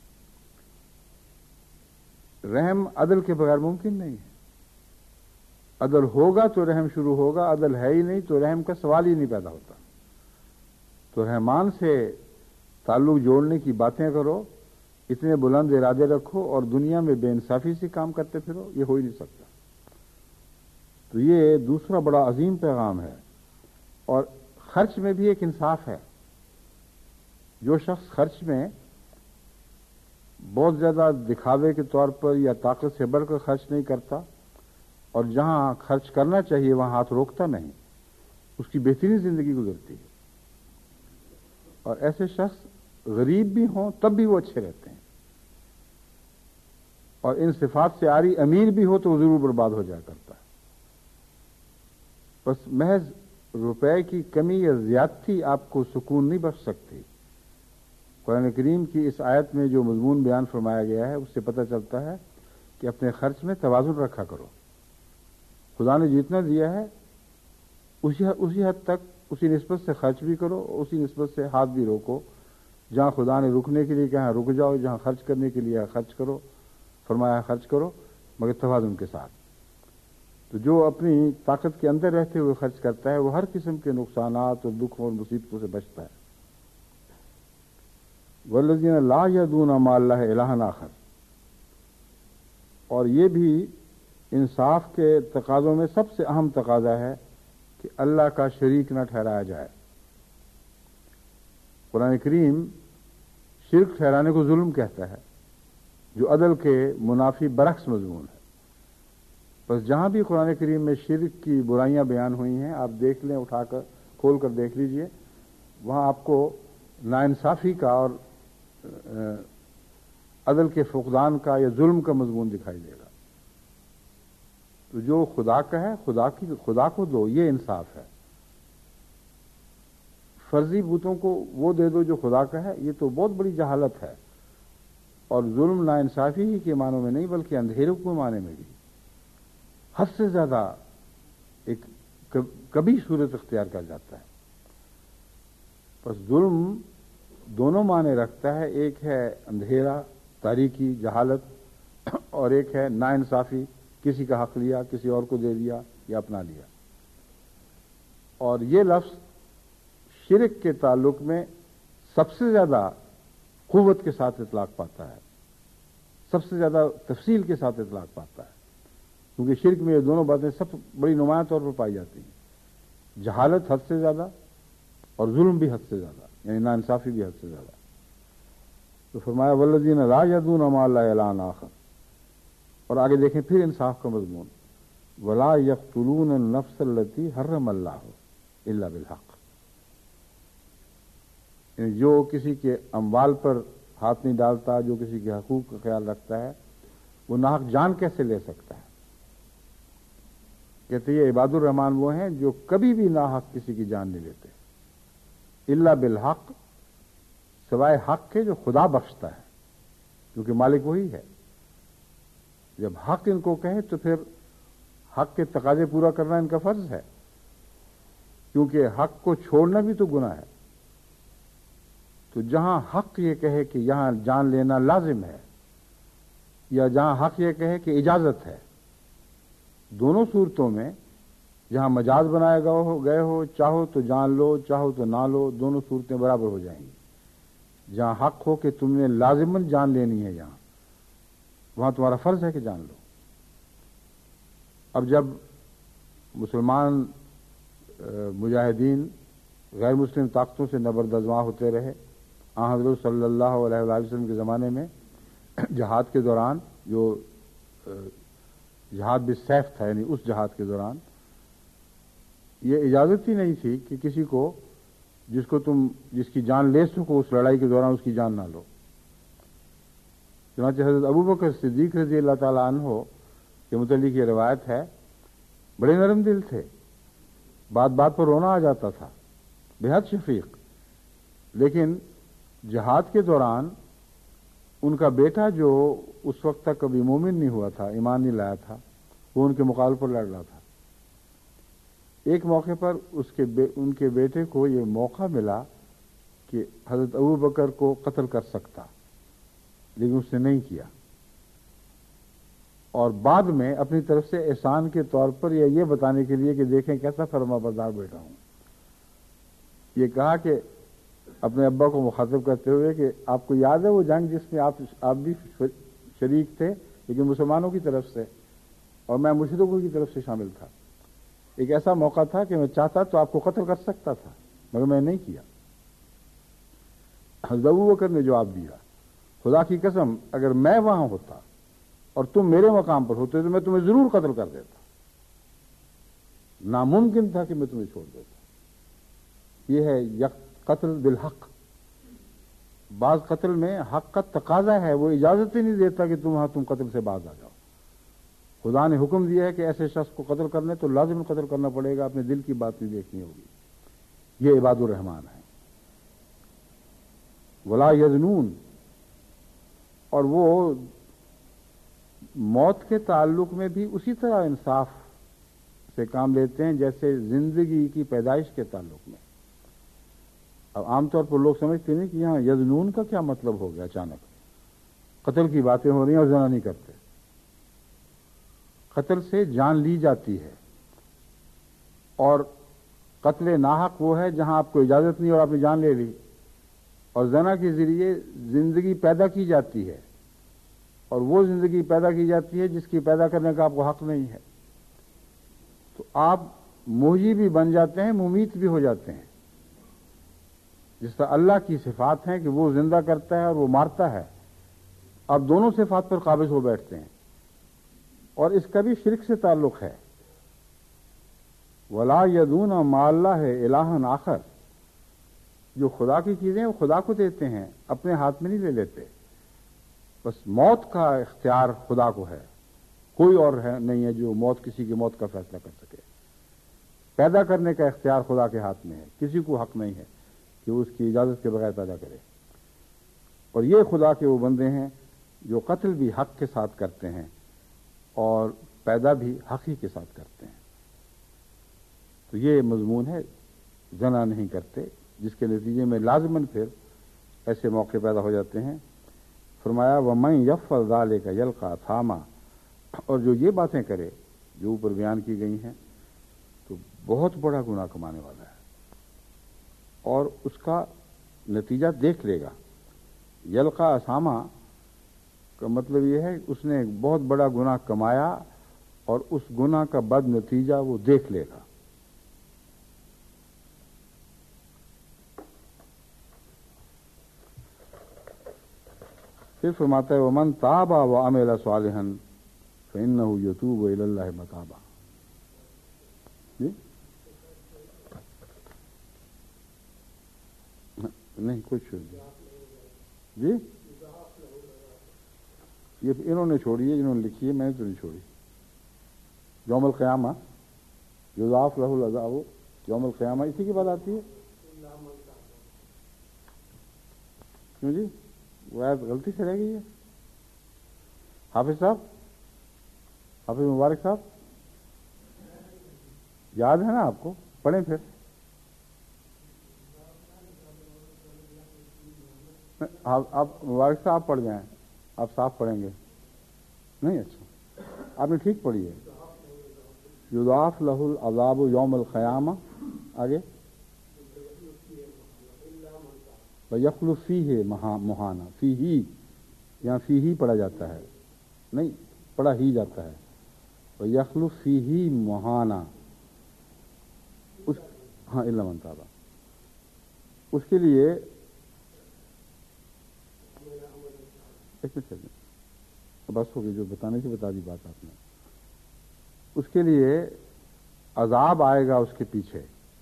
رحم عدل کے بغیر ممکن نہیں ہے. عدل ہوگا تو رحم شروع ہوگا، عدل ہے ہی نہیں تو رحم کا سوال ہی نہیں پیدا ہوتا. تو رحمان سے تعلق جوڑنے کی باتیں کرو، اتنے بلند ارادے رکھو، اور دنیا میں بے انصافی سے کام کرتے پھرو، یہ ہو ہی نہیں سکتا. تو یہ دوسرا بڑا عظیم پیغام ہے. اور خرچ میں بھی ایک انصاف ہے. جو شخص خرچ میں بہت زیادہ دکھاوے کے طور پر یا طاقت سے بڑھ کر خرچ نہیں کرتا، اور جہاں خرچ کرنا چاہیے وہاں ہاتھ روکتا نہیں، اس کی بہترین زندگی گزرتی ہے. اور ایسے شخص غریب بھی ہوں تب بھی وہ اچھے رہتے ہیں، اور ان صفات سے عاری امیر بھی ہو تو وہ ضرور برباد ہو جایا کرتا ہے. بس محض روپے کی کمی یا زیادتی آپ کو سکون نہیں بخش سکتی. قرآن کریم کی اس آیت میں جو مضمون بیان فرمایا گیا ہے اس سے پتہ چلتا ہے کہ اپنے خرچ میں توازن رکھا کرو. خدا نے جتنا دیا ہے اسی اسی حد تک اسی نسبت سے خرچ بھی کرو، اسی نسبت سے ہاتھ بھی روکو. جہاں خدا نے رکنے کے لیے کہا رک جاؤ، جہاں خرچ کرنے کے لیے خرچ کرو، فرمایا خرچ کرو، مگر توازن کے ساتھ. تو جو اپنی طاقت کے اندر رہتے ہوئے خرچ کرتا ہے وہ ہر قسم کے نقصانات اور دکھوں اور مصیبتوں سے بچتا ہے. والذین لا یدعون مع اللہ الہا آخر، اور یہ بھی انصاف کے تقاضوں میں سب سے اہم تقاضا ہے کہ اللہ کا شریک نہ ٹھہرایا جائے. قرآن کریم شرک ٹھہرانے کو ظلم کہتا ہے، جو عدل کے منافی برعکس مضمون ہے. بس جہاں بھی قرآن کریم میں شرک کی برائیاں بیان ہوئی ہیں آپ دیکھ لیں، اٹھا کر کھول کر دیکھ لیجئے، وہاں آپ کو ناانصافی کا اور عدل کے فقدان کا یا ظلم کا مضمون دکھائی دے گا. تو جو خدا کا ہے خدا کی خدا کو دو، یہ انصاف ہے. فرضی بتوں کو وہ دے دو جو خدا کا ہے، یہ تو بہت بڑی جہالت ہے. اور ظلم ناانصافی ہی کے معنوں میں نہیں بلکہ اندھیروں کے معنی میں بھی حد سے زیادہ ایک کبھی صورت اختیار کر جاتا ہے. بس ظلم دونوں معنی رکھتا ہے، ایک ہے اندھیرا، تاریکی، جہالت، اور ایک ہے ناانصافی، کسی کا حق لیا، کسی اور کو دے دیا یا اپنا لیا. اور یہ لفظ شرک کے تعلق میں سب سے زیادہ قوت کے ساتھ اطلاق پاتا ہے، سب سے زیادہ تفصیل کے ساتھ اطلاق پاتا ہے، کیونکہ شرک میں یہ دونوں باتیں سب بڑی نمایاں طور پر پائی جاتی ہیں. جہالت حد سے زیادہ اور ظلم بھی حد سے زیادہ، یعنی ناانصافی بھی حد سے زیادہ. تو فرمایا والذین لا یدعون مع اللہ الہا آخر، اور آگے دیکھیں پھر انصاف کا مضمون، ولا یقتلون النفس التی حرم اللہ الا بالحق. یعنی جو کسی کے اموال پر ہاتھ نہیں ڈالتا، جو کسی کے حقوق کا خیال رکھتا ہے، وہ ناحق جان کیسے لے سکتا ہے؟ کہتے یہ عباد الرحمان وہ ہیں جو کبھی بھی ناحق کسی کی جان نہیں لیتے، الا بالحق، سوائے حق کے جو خدا بخشتا ہے، کیونکہ مالک وہی ہے. جب حق ان کو کہے تو پھر حق کے تقاضے پورا کرنا ان کا فرض ہے، کیونکہ حق کو چھوڑنا بھی تو گناہ ہے. تو جہاں حق یہ کہے کہ یہاں جان لینا لازم ہے، یا جہاں حق یہ کہے کہ اجازت ہے، دونوں صورتوں میں جہاں مجاز بنائے گئے ہو، چاہو تو جان لو، چاہو تو نہ لو، دونوں صورتیں برابر ہو جائیں گی. جہاں حق ہو کہ تم نے لازماً جان لینی ہے، جہاں وہاں تمہارا فرض ہے کہ جان لو. اب جب مسلمان مجاہدین غیر مسلم طاقتوں سے نبردازواں ہوتے رہے. آن حضرت صلی اللہ علیہ وآلہ وسلم کے زمانے میں جہاد کے دوران جو جہاد بالسیف تھا، یعنی اس جہاد کے دوران یہ اجازت ہی نہیں تھی کہ کسی کو جس کو تم جس کی جان لے سکو اس لڑائی کے دوران اس کی جان نہ لو. چنانچہ حضرت ابوبکر صدیق رضی اللہ تعالیٰ عنہ کے متعلق یہ روایت ہے، بڑے نرم دل تھے، بات بات پر رونا آ جاتا تھا، بے حد شفیق، لیکن جہاد کے دوران ان کا بیٹا جو اس وقت تک کبھی مومن نہیں ہوا تھا، ایمان نہیں لایا تھا، وہ ان کے مقابلے پر لڑ رہا تھا. ایک موقع پر اس کے بے ان کے بیٹے کو یہ موقع ملا کہ حضرت ابوبکر کو قتل کر سکتا، لیکن اس نے نہیں کیا، اور بعد میں اپنی طرف سے احسان کے طور پر یا یہ بتانے کے لیے کہ دیکھیں کیسا فرما بردار بیٹا ہوں، یہ کہا کہ اپنے ابا کو مخاطب کرتے ہوئے کہ آپ کو یاد ہے وہ جنگ جس میں آپ آپ بھی شریک تھے لیکن مسلمانوں کی طرف سے اور میں مشرکوں کی طرف سے شامل تھا. ایک ایسا موقع تھا کہ میں چاہتا تو آپ کو قتل کر سکتا تھا مگر میں نے نہیں کیا. حضرت ابوبکر نے جواب دیا، خدا کی قسم اگر میں وہاں ہوتا اور تم میرے مقام پر ہوتے تو میں تمہیں ضرور قتل کر دیتا، ناممکن تھا کہ میں تمہیں چھوڑ دیتا. یہ ہے یک قتل بالحق. بعض قتل میں حق کا تقاضا ہے، وہ اجازت ہی نہیں دیتا کہ تم وہاں تم قتل سے باز آ جاؤ. خدا نے حکم دیا ہے کہ ایسے شخص کو قتل کرنے تو لازم قتل کرنا پڑے گا، اپنے دل کی بات نہیں دیکھنی ہوگی. یہ عباد الرحمان ہے. ولا یزنون، اور وہ موت کے تعلق میں بھی اسی طرح انصاف سے کام لیتے ہیں جیسے زندگی کی پیدائش کے تعلق میں. اب عام طور پر لوگ سمجھتے ہیں کہ یہاں یزنون کا کیا مطلب ہو گیا، اچانک قتل کی باتیں ہو رہی ہیں اور زنا نہیں کرتے. قتل سے جان لی جاتی ہے، اور قتل ناحق وہ ہے جہاں آپ کو اجازت نہیں اور آپ نے جان لے لی، اور زنا کے ذریعے زندگی پیدا کی جاتی ہے، اور وہ زندگی پیدا کی جاتی ہے جس کی پیدا کرنے کا آپ کو حق نہیں ہے. تو آپ محیی بھی بن جاتے ہیں، ممیت بھی ہو جاتے ہیں. جس طرح اللہ کی صفات ہیں کہ وہ زندہ کرتا ہے اور وہ مارتا ہے، آپ دونوں صفات پر قابض ہو بیٹھتے ہیں. اور اس کا بھی شرک سے تعلق ہے. ولا یدون مع اللہ الہا آخر، جو خدا کی چیزیں وہ خدا کو دیتے ہیں، اپنے ہاتھ میں نہیں لے لیتے. بس موت کا اختیار خدا کو ہے، کوئی اور ہے نہیں ہے جو موت کسی کی موت کا فیصلہ کر سکے. پیدا کرنے کا اختیار خدا کے ہاتھ میں ہے، کسی کو حق نہیں ہے کہ وہ اس کی اجازت کے بغیر پیدا کرے. اور یہ خدا کے وہ بندے ہیں جو قتل بھی حق کے ساتھ کرتے ہیں اور پیدا بھی حق ہی کے ساتھ کرتے ہیں. تو یہ مضمون ہے، زنا نہیں کرتے، جس کے نتیجے میں لازماً پھر ایسے موقع پیدا ہو جاتے ہیں. فرمایا وَمَن يَفْعَلْ ذَلِكَ يَلْقَى أَثَامًا، اور جو یہ باتیں کرے جو اوپر بیان کی گئی ہیں تو بہت بڑا گناہ کمانے والا ہے اور اس کا نتیجہ دیکھ لے گا. یلقا اسامہ کا مطلب یہ ہے اس نے ایک بہت بڑا گناہ کمایا اور اس گناہ کا بد نتیجہ وہ دیکھ لے گا. پھر فرماتا ہے وَمَن تَابَ وَعَمِلَ صَالِحًا فَإِنَّهُ يَتُوبُ إِلَى اللَّهِ مَتَابًا. جی نہیں کچھ جی یہ انہوں نے چھوڑی ہے، جنہوں نے لکھی ہے، میں نے تو نہیں چھوڑی. یوم القیامہ یضاعف لہ العذاب، یوم القیامہ اسی کی بات آتی ہے. کیوں جی وہ آیت غلطی سے رہ گئی ہے؟ حافظ صاحب، حافظ مبارک صاحب یاد ہے نا آپ کو؟ پڑھیں پھر. آپ مبارک صاحب پڑھ جائیں، آپ صاف پڑھیں گے نہیں؟ اچھا آپ نے ٹھیک پڑھی ہے. یضاعف لہ العذاب یوم القیامہ، آگے وَيَخْلُفْ فِيهِ مُحَانًا، فِيهِ یہاں فِيهِ پڑھا جاتا ہے، نہیں پڑھا ہی جاتا ہے. وَيَخْلُفْ فِيهِ مُحَانًا، اس ہاں الا من تابا، اس کے لیے ایک منٹ چلیں، بس ہوگی، جو بتانے کی بتا دی بات آپ نے. اس کے لیے عذاب آئے گا اس کے پیچھے،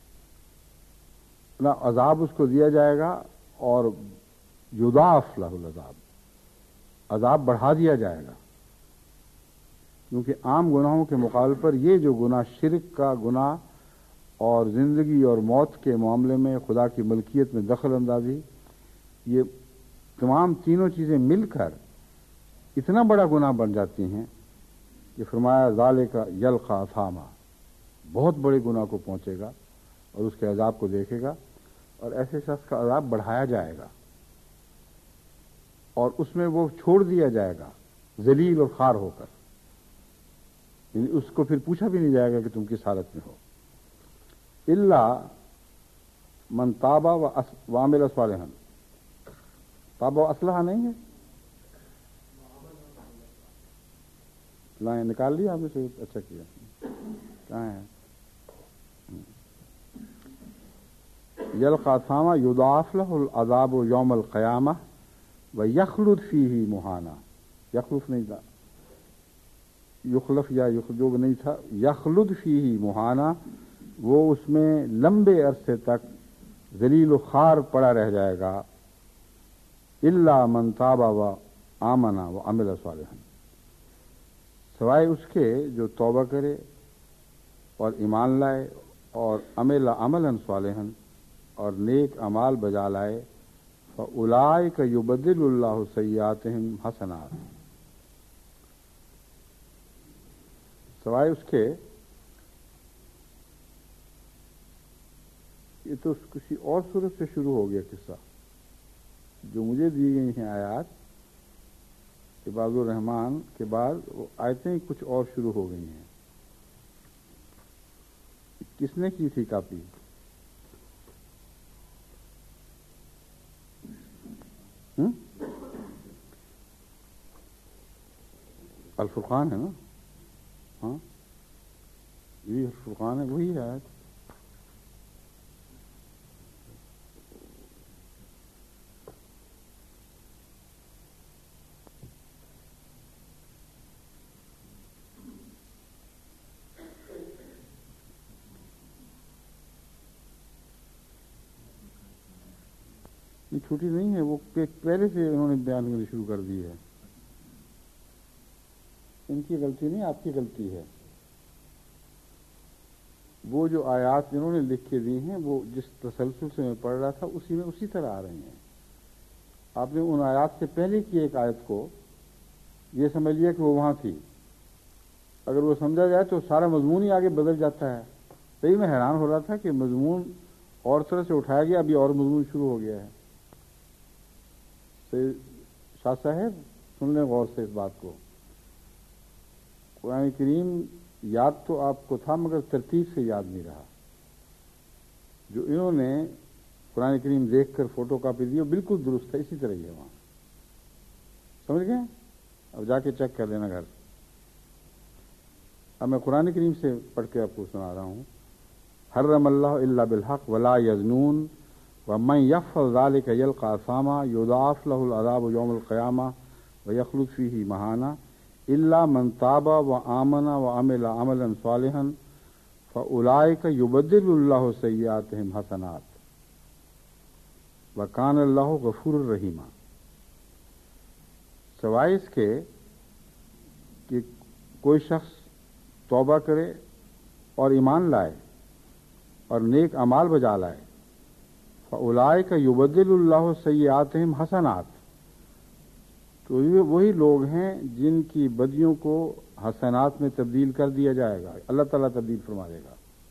نہ عذاب اس کو دیا جائے گا، اور یضاعف لہ العذاب، عذاب بڑھا دیا جائے گا. کیونکہ عام گناہوں کے مقابلے پر یہ جو گناہ شرک کا گناہ اور زندگی اور موت کے معاملے میں خدا کی ملکیت میں دخل اندازی، یہ تمام تینوں چیزیں مل کر اتنا بڑا گناہ بن جاتی ہیں کہ فرمایا ذالک یلقی اثاما، بہت بڑے گناہ کو پہنچے گا اور اس کے عذاب کو دیکھے گا، اور ایسے شخص کا عذاب بڑھایا جائے گا اور اس میں وہ چھوڑ دیا جائے گا ذلیل اور خوار ہو کر. یعنی اس کو پھر پوچھا بھی نہیں جائے گا کہ تم کس حالت میں ہو. الا من تاب وعمل صالحا، تاب و اصلحہ نہیں ہے، لائن نکال لیا آپ نے، صحیح، اچھا کیا. کہاں ہے؟ یلقی اثاما یضاعف لہ العذاب یوم القیامہ ویخلد فیہ مہانا، یخلف نہیں تھا، یخلف یا یخلد نہیں تھا، یخلد فیہ مہانا، وہ اس میں لمبے عرصے تک ذلیل و خوار پڑا رہ جائے گا. الا من تاب و آمن و عمل صالحا، سوائے اس کے جو توبہ کرے اور ایمان لائے اور عمل عملا صالحا اور نیک اعمال بجا لائے. فاولئک یبدل اللہ سیئاتہم حسنات، سوائے اس کے، یہ تو کسی اور صورت سے شروع ہو گیا قصہ. جو مجھے دی گئی ہیں آیات عباد الرحمان کے بعد، وہ آیتیں کچھ اور شروع ہو گئی ہیں. کس نے کی تھی کاپی؟ ہم؟ الفرقان ہے نا؟ ہاں یہ الفرقان ہے، وہی ہے آیت. چھوٹی نہیں ہے، وہ پہلے سے انہوں نے بیان کرنی شروع کر دی ہے. ان کی غلطی نہیں، آپ کی غلطی ہے. وہ جو آیات انہوں نے لکھ کے دی ہیں، وہ جس تسلسل سے میں پڑھ رہا تھا اسی میں اسی طرح آ رہی ہیں. آپ نے ان آیات سے پہلے کی ایک آیت کو یہ سمجھ لیا کہ وہ وہاں تھی. اگر وہ سمجھا جائے تو سارا مضمون ہی آگے بدل جاتا ہے. صحیح میں حیران ہو رہا تھا کہ مضمون اور طرح سے اٹھایا گیا، ابھی اور مضمون شروع ہو گیا ہے. شاہ صاحب سن لیں غور سے اس بات کو. قرآن کریم یاد تو آپ کو تھا مگر ترتیب سے یاد نہیں رہا. جو انہوں نے قرآن کریم دیکھ کر فوٹو کاپی دی وہ بالکل درست ہے، اسی طرح ہی ہے وہاں. سمجھ گئے؟ اب جا کے چیک کر لینا گھر. اب میں قرآن کریم سے پڑھ کے آپ کو سنا رہا ہوں. حرم اللہ الا بالحق ولا یزنون ومن یفعل ذلک یلقی اثاما یضاعف لہ العذاب یوم القیامہ ویخلد فیہ مہانا الا من تاب وآمن وعمل عملا صالحا فاولئک یبدل اللہ سیئاتہم حسنات وکان اللہ غفور الرحیم. سوائے اس کے کہ کوئی شخص توبہ کرے اور ایمان لائے اور نیک اعمال بجا لائے، فاولئک یبدل اللہ سیئاتہم حسنات، تو یہ وہی لوگ ہیں جن کی بدیوں کو حسنات میں تبدیل کر دیا جائے گا، اللہ تعالیٰ تبدیل فرما دے گا.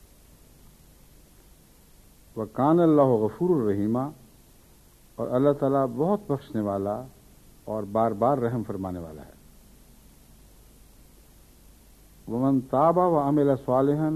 وکان اللہ غفور الرحیم، اور اللہ تعالیٰ بہت بخشنے والا اور بار بار رحم فرمانے والا ہے. ومن تاب وعمل صالحا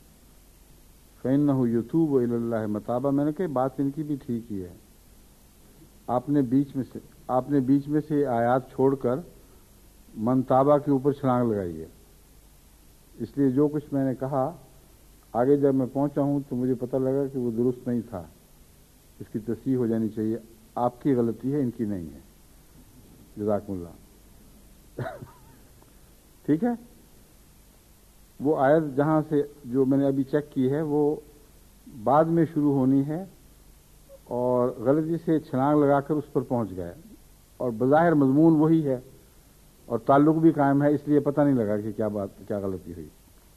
فإنه يتوب إلى الله متابا. میں نے کہا بات ان کی بھی ٹھیک ہی ہے. آپ نے بیچ میں سے آپ نے بیچ میں سے آیات چھوڑ کر من تابا کے اوپر چھلانگ لگائی ہے. اس لیے جو کچھ میں نے کہا آگے جب میں پہنچا ہوں تو مجھے پتہ لگا کہ وہ درست نہیں تھا، اس کی تصحیح ہو جانی چاہیے، آپ کی غلطی ہے، ان کی نہیں ہے، جزاکم اللہ۔ ٹھیک ہے، وہ آیت جہاں سے جو میں نے ابھی چیک کی ہے وہ بعد میں شروع ہونی ہے، اور غلطی سے چھلانگ لگا کر اس پر پہنچ گئے، اور بظاہر مضمون وہی ہے اور تعلق بھی قائم ہے، اس لیے پتہ نہیں لگا کہ کیا بات کیا غلطی ہوئی۔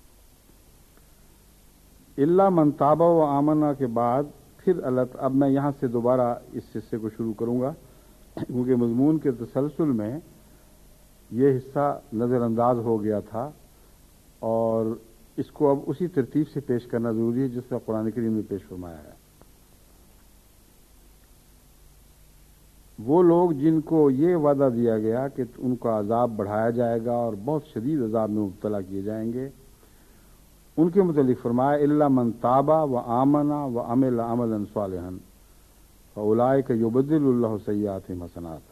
الا من تاب و آمنا کے بعد پھر اللہ، اب میں یہاں سے دوبارہ اس حصے کو شروع کروں گا، کیونکہ مضمون کے تسلسل میں یہ حصہ نظر انداز ہو گیا تھا، اور اس کو اب اسی ترتیب سے پیش کرنا ضروری ہے جس طرح قرآن کریم میں پیش فرمایا ہے۔ وہ لوگ جن کو یہ وعدہ دیا گیا کہ ان کا عذاب بڑھایا جائے گا اور بہت شدید عذاب میں مبتلا کیے جائیں گے، ان کے متعلق فرمایا الا من تابا و آمنا و عمل عملا صالحا فاولئک یبدل اللہ سیئاتہم حسنات۔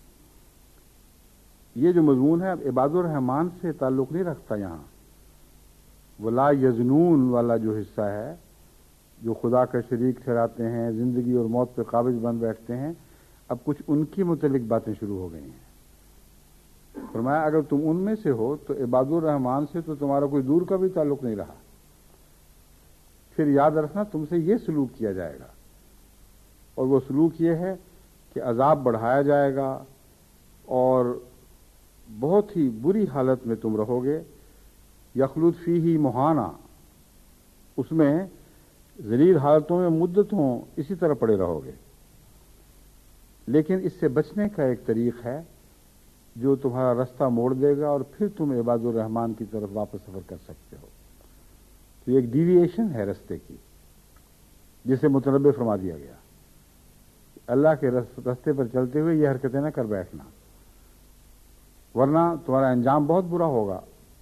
یہ جو مضمون ہے اب عباد الرحمن سے تعلق نہیں رکھتا، یہاں ولا یزنون والا جو حصہ ہے، جو خدا کا شریک ٹھہراتے ہیں، زندگی اور موت پہ قابض بن بیٹھتے ہیں، اب کچھ ان کی متعلق باتیں شروع ہو گئی ہیں۔ فرمایا اگر تم ان میں سے ہو تو عباد الرحمن سے تو تمہارا کوئی دور کا بھی تعلق نہیں رہا، پھر یاد رکھنا تم سے یہ سلوک کیا جائے گا، اور وہ سلوک یہ ہے کہ عذاب بڑھایا جائے گا اور بہت ہی بری حالت میں تم رہو گے، یخلد فیہ مہانا، اس میں ذلیل حالتوں میں مدتوں اسی طرح پڑے رہو گے۔ لیکن اس سے بچنے کا ایک طریق ہے جو تمہارا رستہ موڑ دے گا اور پھر تم عباد الرحمن کی طرف واپس سفر کر سکتے ہو۔ تو ایک ڈیویشن ہے رستے کی، جسے متنبع فرما دیا گیا، اللہ کے رستے پر چلتے ہوئے یہ حرکتیں نہ کر بیٹھنا، ورنہ تمہارا انجام بہت برا ہوگا۔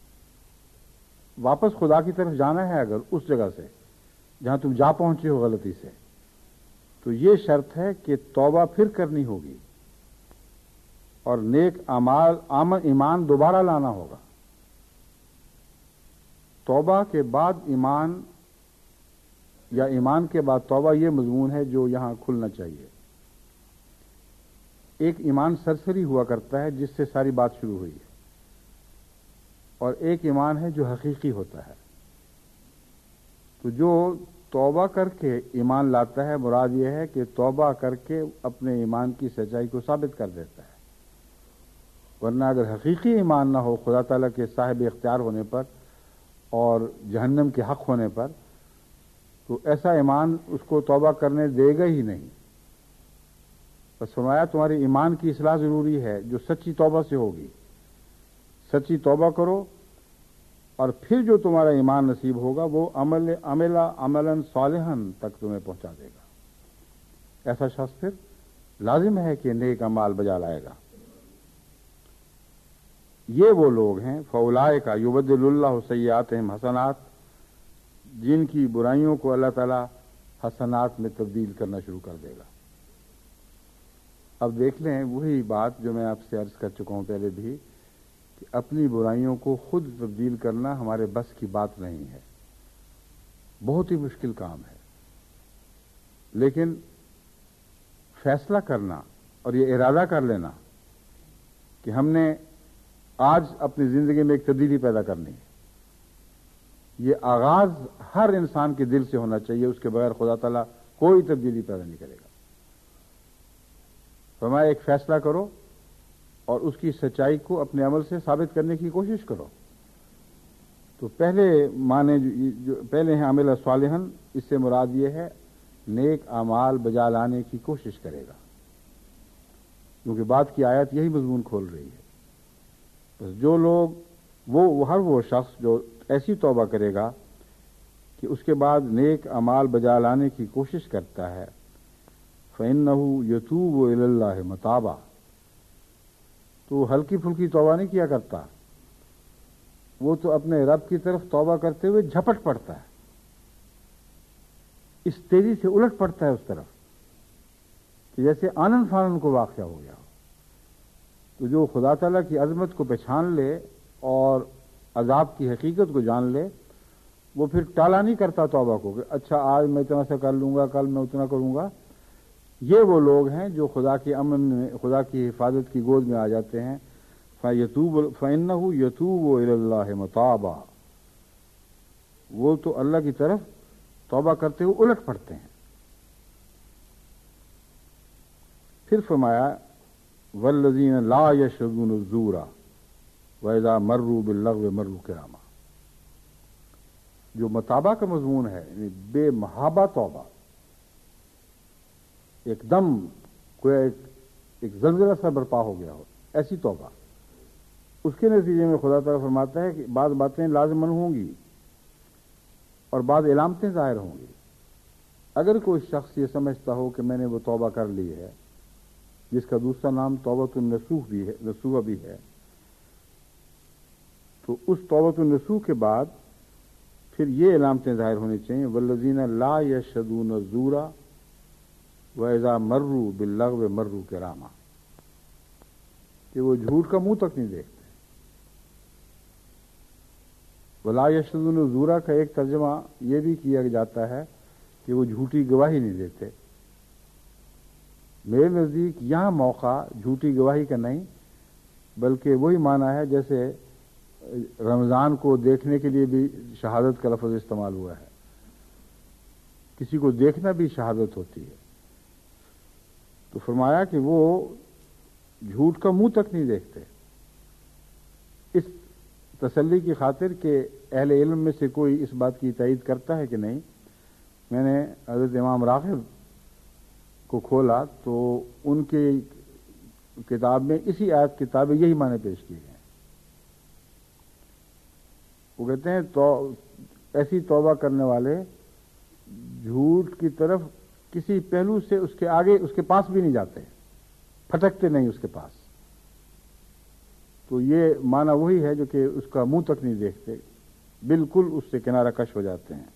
واپس خدا کی طرف جانا ہے اگر اس جگہ سے جہاں تم جا پہنچے ہو غلطی سے، تو یہ شرط ہے کہ توبہ پھر کرنی ہوگی اور نیک اعمال ایمان دوبارہ لانا ہوگا۔ توبہ کے بعد ایمان یا ایمان کے بعد توبہ، یہ مضمون ہے جو یہاں کھلنا چاہیے۔ ایک ایمان سرسری ہوا کرتا ہے جس سے ساری بات شروع ہوئی ہے، اور ایک ایمان ہے جو حقیقی ہوتا ہے۔ تو جو توبہ کر کے ایمان لاتا ہے، مراد یہ ہے کہ توبہ کر کے اپنے ایمان کی سچائی کو ثابت کر دیتا ہے، ورنہ اگر حقیقی ایمان نہ ہو خدا تعالیٰ کے صاحب اختیار ہونے پر اور جہنم کے حق ہونے پر، تو ایسا ایمان اس کو توبہ کرنے دے گا ہی نہیں۔ بس فرمایا تمہاری ایمان کی اصلاح ضروری ہے جو سچی توبہ سے ہوگی۔ سچی توبہ کرو اور پھر جو تمہارا ایمان نصیب ہوگا وہ عمل عملہ عملاً صالحاً تک تمہیں پہنچا دے گا۔ ایسا شخص پھر لازم ہے کہ نیک اعمال بجا لائے گا۔ یہ وہ لوگ ہیں فاولئک یبدل اللہ سیئاتہم حسنات، جن کی برائیوں کو اللہ تعالی حسنات میں تبدیل کرنا شروع کر دے گا۔ اب دیکھ لیں وہی بات جو میں آپ سے عرض کر چکا ہوں پہلے بھی، کہ اپنی برائیوں کو خود تبدیل کرنا ہمارے بس کی بات نہیں ہے، بہت ہی مشکل کام ہے، لیکن فیصلہ کرنا اور یہ ارادہ کر لینا کہ ہم نے آج اپنی زندگی میں ایک تبدیلی پیدا کرنی ہے، یہ آغاز ہر انسان کے دل سے ہونا چاہیے، اس کے بغیر خدا تعالیٰ کوئی تبدیلی پیدا نہیں کرے گا۔ فرمایا ایک فیصلہ کرو اور اس کی سچائی کو اپنے عمل سے ثابت کرنے کی کوشش کرو۔ تو پہلے معنی جو پہلے ہیں عمل صالحاً، اس سے مراد یہ ہے نیک اعمال بجا لانے کی کوشش کرے گا، کیونکہ بات کی آیت یہی مضمون کھول رہی ہے۔ بس جو لوگ وہ ہر وہ شخص جو ایسی توبہ کرے گا کہ اس کے بعد نیک اعمال بجا لانے کی کوشش کرتا ہے، فَإِنَّهُ يَتُوبُ إِلَى اللَّهِ مَتَابًا، تو ہلکی پھلکی توبہ نہیں کیا کرتا، وہ تو اپنے رب کی طرف توبہ کرتے ہوئے جھپٹ پڑتا ہے، اس تیزی سے الٹ پڑتا ہے اس طرف کہ جیسے آنن فانن کو واقعہ ہو گیا ہو۔ تو جو خدا تعالیٰ کی عظمت کو پہچان لے اور عذاب کی حقیقت کو جان لے، وہ پھر ٹالا نہیں کرتا توبہ کو کہ اچھا آج میں اتنا سا کر لوں گا، کل میں اتنا کروں گا. یہ وہ لوگ ہیں جو خدا کے امن میں، خدا کی حفاظت کی گود میں آ جاتے ہیں. فَيَتُوبُ فَإِنَّهُ يَتُوبُ إِلَى اللَّهِ مَتَابًا، وہ تو اللہ کی طرف توبہ کرتے ہوئے الٹ پڑتے ہیں. پھر فرمایا وَالَّذِينَ لَا يَشْهَدُونَ الزُّورَ وَإِذَا مَرُّوا بِاللَّغْوِ مَرُّوا كِرَامًا. جو متابہ کا مضمون ہے، یعنی بے محابہ توبہ، ایک دم کوئی ایک, ایک زلزلہ سا برپا ہو گیا ہو، ایسی توبہ، اس کے نتیجے میں خدا تعالیٰ فرماتا ہے کہ بعض باتیں لازماً ہوں گی اور بعض علامتیں ظاہر ہوں گی. اگر کوئی شخص یہ سمجھتا ہو کہ میں نے وہ توبہ کر لی ہے، جس کا دوسرا نام توبۃ النصوح بھی ہے، نصوح بھی ہے، تو اس توبۃ النصوح کے بعد پھر یہ علامتیں ظاہر ہونی چاہیے والذین لا یشهدون الزور واذا مروا باللغو مروا کراما، کہ وہ جھوٹ کا منہ تک نہیں دیکھتے. ولا یشهدون الزور کا ایک ترجمہ یہ بھی کیا جاتا ہے کہ وہ جھوٹی گواہی نہیں دیتے. میرے نزدیک یہاں موقع جھوٹی گواہی کا نہیں، بلکہ وہی معنی ہے جیسے رمضان کو دیکھنے کے لیے بھی شہادت کا لفظ استعمال ہوا ہے. کسی کو دیکھنا بھی شہادت ہوتی ہے. تو فرمایا کہ وہ جھوٹ کا منہ تک نہیں دیکھتے. اس تسلی کی خاطر کہ اہل علم میں سے کوئی اس بات کی تائید کرتا ہے کہ نہیں، میں نے حضرت امام راغب کو کھولا تو ان کی کتاب میں اسی آیت کتاب یہی معنی پیش کیے گئے. وہ کہتے ہیں تو ایسی توبہ کرنے والے جھوٹ کی طرف کسی پہلو سے اس کے آگے اس کے پاس بھی نہیں جاتے، پھٹکتے نہیں اس کے پاس. تو یہ معنی وہی ہے جو کہ اس کا منہ تک نہیں دیکھتے، بالکل اس سے کنارہ کش ہو جاتے ہیں.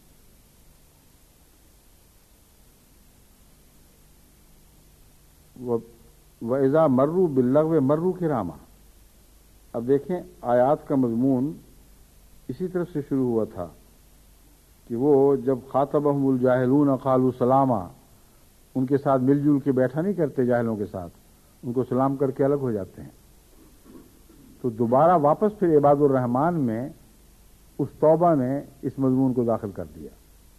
وَإِذَا مَرُّوا بِاللَّغْوِ مَرُّوا كِرَامًا. اب دیکھیں آیات کا مضمون اسی طرف سے شروع ہوا تھا کہ وہ جب خاطبہم الجاہلون قالوا سلاما، ان کے ساتھ مل جل کے بیٹھا نہیں کرتے جاہلوں کے ساتھ، ان کو سلام کر کے الگ ہو جاتے ہیں. تو دوبارہ واپس پھر عباد الرحمان میں اس توبہ نے اس مضمون کو داخل کر دیا.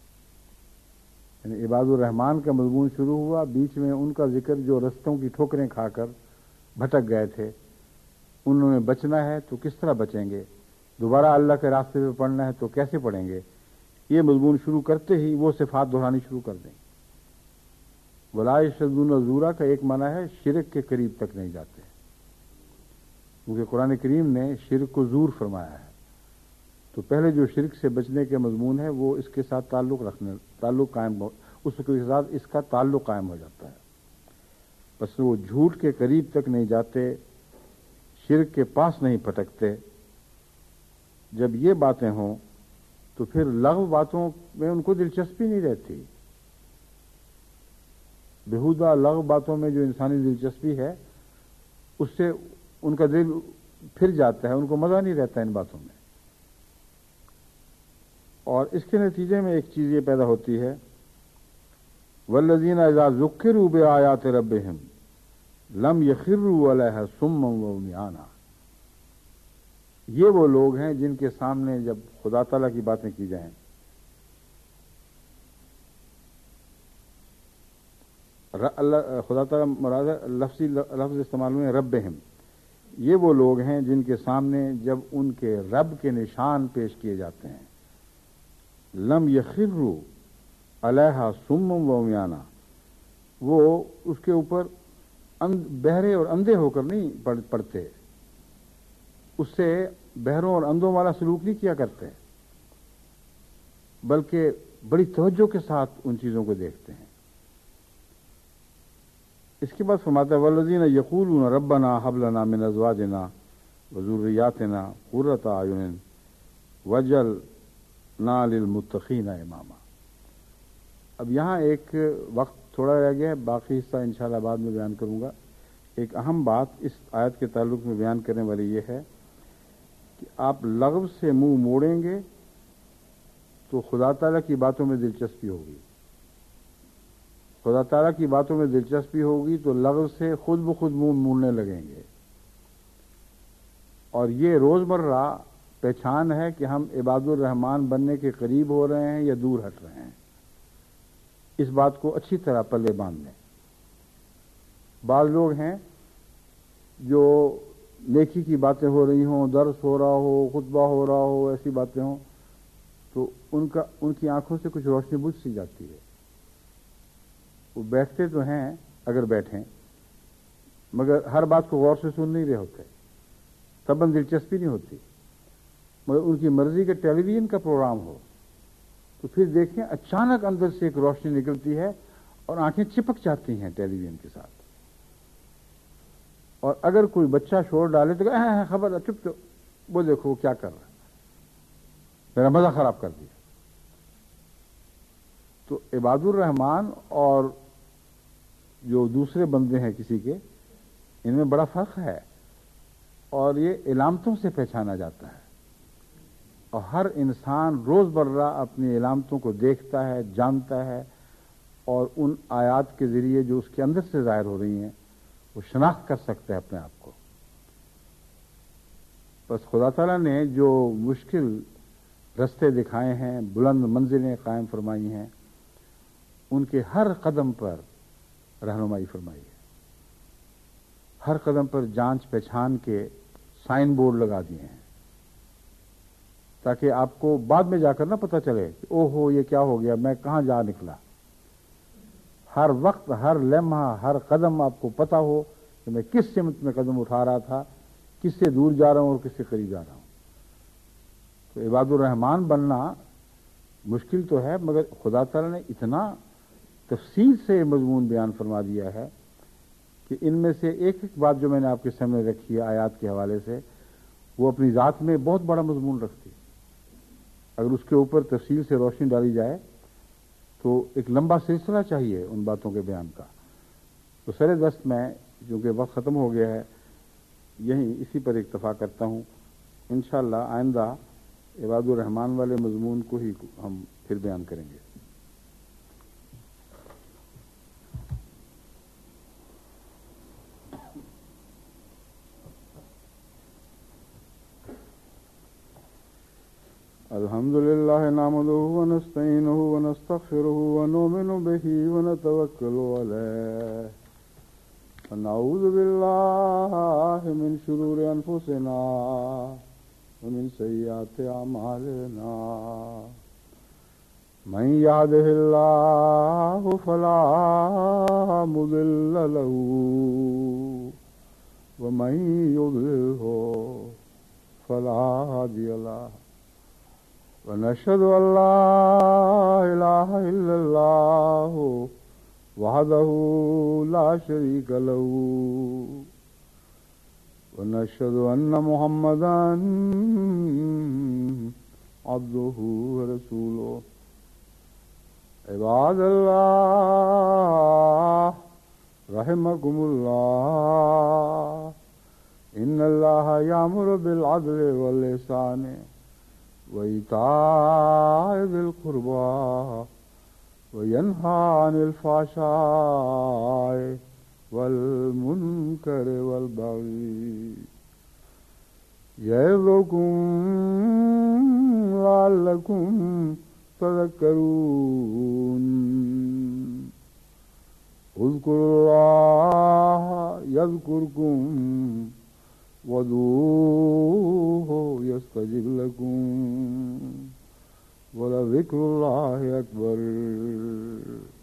یعنی عباد الرحمان کا مضمون شروع ہوا، بیچ میں ان کا ذکر جو رستوں کی ٹھوکریں کھا کر بھٹک گئے تھے، انہوں نے بچنا ہے تو کس طرح بچیں گے، دوبارہ اللہ کے راستے پہ پڑھنا ہے تو کیسے پڑھیں گے. یہ مضمون شروع کرتے ہی وہ صفات دہرانی شروع کر دیں. ولا یشهدون الزور کا ایک معنی ہے شرک کے قریب تک نہیں جاتے، کیونکہ قرآن کریم نے شرک کو زور فرمایا ہے. تو پہلے جو شرک سے بچنے کے مضمون ہے وہ اس کے ساتھ تعلق رکھنے تعلق قائم ہو اس کے ساتھ اس کا تعلق قائم ہو جاتا ہے. بس وہ جھوٹ کے قریب تک نہیں جاتے، شرک کے پاس نہیں پھٹکتے. جب یہ باتیں ہوں تو پھر لغو باتوں میں ان کو دلچسپی نہیں رہتی. بےہودہ لغو باتوں میں جو انسانی دلچسپی ہے اس سے ان کا دل پھر جاتا ہے، ان کو مزہ نہیں رہتا ان باتوں میں. اور اس کے نتیجے میں ایک چیز یہ پیدا ہوتی ہے والذین اذا ذکروا بآیات ربہم لم یخروا علیہا صما وعمیانا. یہ وہ لوگ ہیں جن کے سامنے جب خدا تعالیٰ کی باتیں کی جائیں، اللہ خدا تعالیٰ مراد لفظی لفظ استعمال ہوئے ربہم، یہ وہ لوگ ہیں جن کے سامنے جب ان کے رب کے نشان پیش کیے جاتے ہیں، لم یخروا علیہا صما وعمیانا، وہ اس کے اوپر بہرے اور اندھے ہو کر نہیں پڑھتے، اس سے بہروں اور اندھوں والا سلوک نہیں کیا کرتے، بلکہ بڑی توجہ کے ساتھ ان چیزوں کو دیکھتے ہیں. اس کے بعد فرماتا ہے والذین یقولون ربنا ھب لنا من ازواجنا وذریاتنا قرۃ اعین واجعلنا للمتقین اماما. اب یہاں ایک وقت تھوڑا رہ گیا ہے، باقی حصہ انشاءاللہ بعد میں بیان کروں گا. ایک اہم بات اس آیت کے تعلق میں بیان کرنے والی یہ ہے کہ آپ لغو سے منہ موڑیں گے تو خدا تعالیٰ کی باتوں میں دلچسپی ہوگی. خدا تعالیٰ کی باتوں میں دلچسپی ہوگی تو لغو سے خود بخود منہ موڑنے لگیں گے. اور یہ روزمرہ پہچان ہے کہ ہم عباد الرحمان بننے کے قریب ہو رہے ہیں یا دور ہٹ رہے ہیں. اس بات کو اچھی طرح پلے باندھ لیں. بعض لوگ ہیں جو نیکی کی باتیں ہو رہی ہوں، درس ہو رہا ہو، خطبہ ہو رہا ہو، ایسی باتیں ہوں تو ان کا ان کی آنکھوں سے کچھ روشنی بجھ سی جاتی ہے. وہ بیٹھتے تو ہیں اگر بیٹھیں، مگر ہر بات کو غور سے سن نہیں رہے ہوتے، تباً دلچسپی نہیں ہوتی. مگر ان کی مرضی کے ٹیلی ویژن کا پروگرام ہو تو پھر دیکھیں اچانک اندر سے ایک روشنی نکلتی ہے اور آنکھیں چپک جاتی ہیں ٹیلی ویژن کے ساتھ. اور اگر کوئی بچہ شور ڈالے تو کہ خبر چپ تو وہ دیکھو وہ کیا کر رہا ہے، میرا مزہ خراب کر دیا. تو عباد الرحمان اور جو دوسرے بندے ہیں کسی کے، ان میں بڑا فرق ہے اور یہ علامتوں سے پہچانا جاتا ہے. اور ہر انسان روز برہ اپنی علامتوں کو دیکھتا ہے، جانتا ہے اور ان آیات کے ذریعے جو اس کے اندر سے ظاہر ہو رہی ہیں وہ شناخت کر سکتے ہیں اپنے آپ کو. بس خدا تعالیٰ نے جو مشکل رستے دکھائے ہیں، بلند منزلیں قائم فرمائی ہیں، ان کے ہر قدم پر رہنمائی فرمائی ہے. ہر قدم پر جانچ پہچان کے سائن بورڈ لگا دیے ہیں تاکہ آپ کو بعد میں جا کر نہ پتہ چلے کہ او ہو یہ کیا ہو گیا، میں کہاں جا نکلا. ہر وقت، ہر لمحہ، ہر قدم آپ کو پتہ ہو کہ میں کس سمت میں قدم اٹھا رہا تھا، کس سے دور جا رہا ہوں اور کس سے قریب جا رہا ہوں. تو عباد الرحمان بننا مشکل تو ہے، مگر خدا تعالیٰ نے اتنا تفصیل سے مضمون بیان فرما دیا ہے کہ ان میں سے ایک ایک بات جو میں نے آپ کے سامنے رکھی ہے آیات کے حوالے سے، وہ اپنی ذات میں بہت بڑا مضمون رکھتی ہے. اگر اس کے اوپر تفصیل سے روشنی ڈالی جائے تو ایک لمبا سلسلہ چاہیے ان باتوں کے بیان کا. تو سر دست میں چونکہ وقت ختم ہو گیا ہے، یہیں اسی پر اکتفا کرتا ہوں. انشاءاللہ آئندہ عباد الرحمان والے مضمون کو ہی ہم پھر بیان کریں گے. الحمد لله نحمده ونستعينه ونستغفره ونؤمن به ونتوكل عليه ونعوذ بالله من شرور أنفسنا ومن سيئات أعمالنا. من يهده الله فلا مضل له ومن يضلله فلا هادي له. ونشهد أن لا إله إلا الله وحده لا شريك له ونشهد أن محمدا عبده ورسوله. عباد الله رحمكم الله، إن الله يأمر بالعدل والإحسان وإيتاء ذي القربى وينهى عن الفحشاء والمنكر والبغي يعظكم لعلكم تذكرون. اذكروا الله يذكركم وادعوه يستجب لكم ولذكر الله أكبر.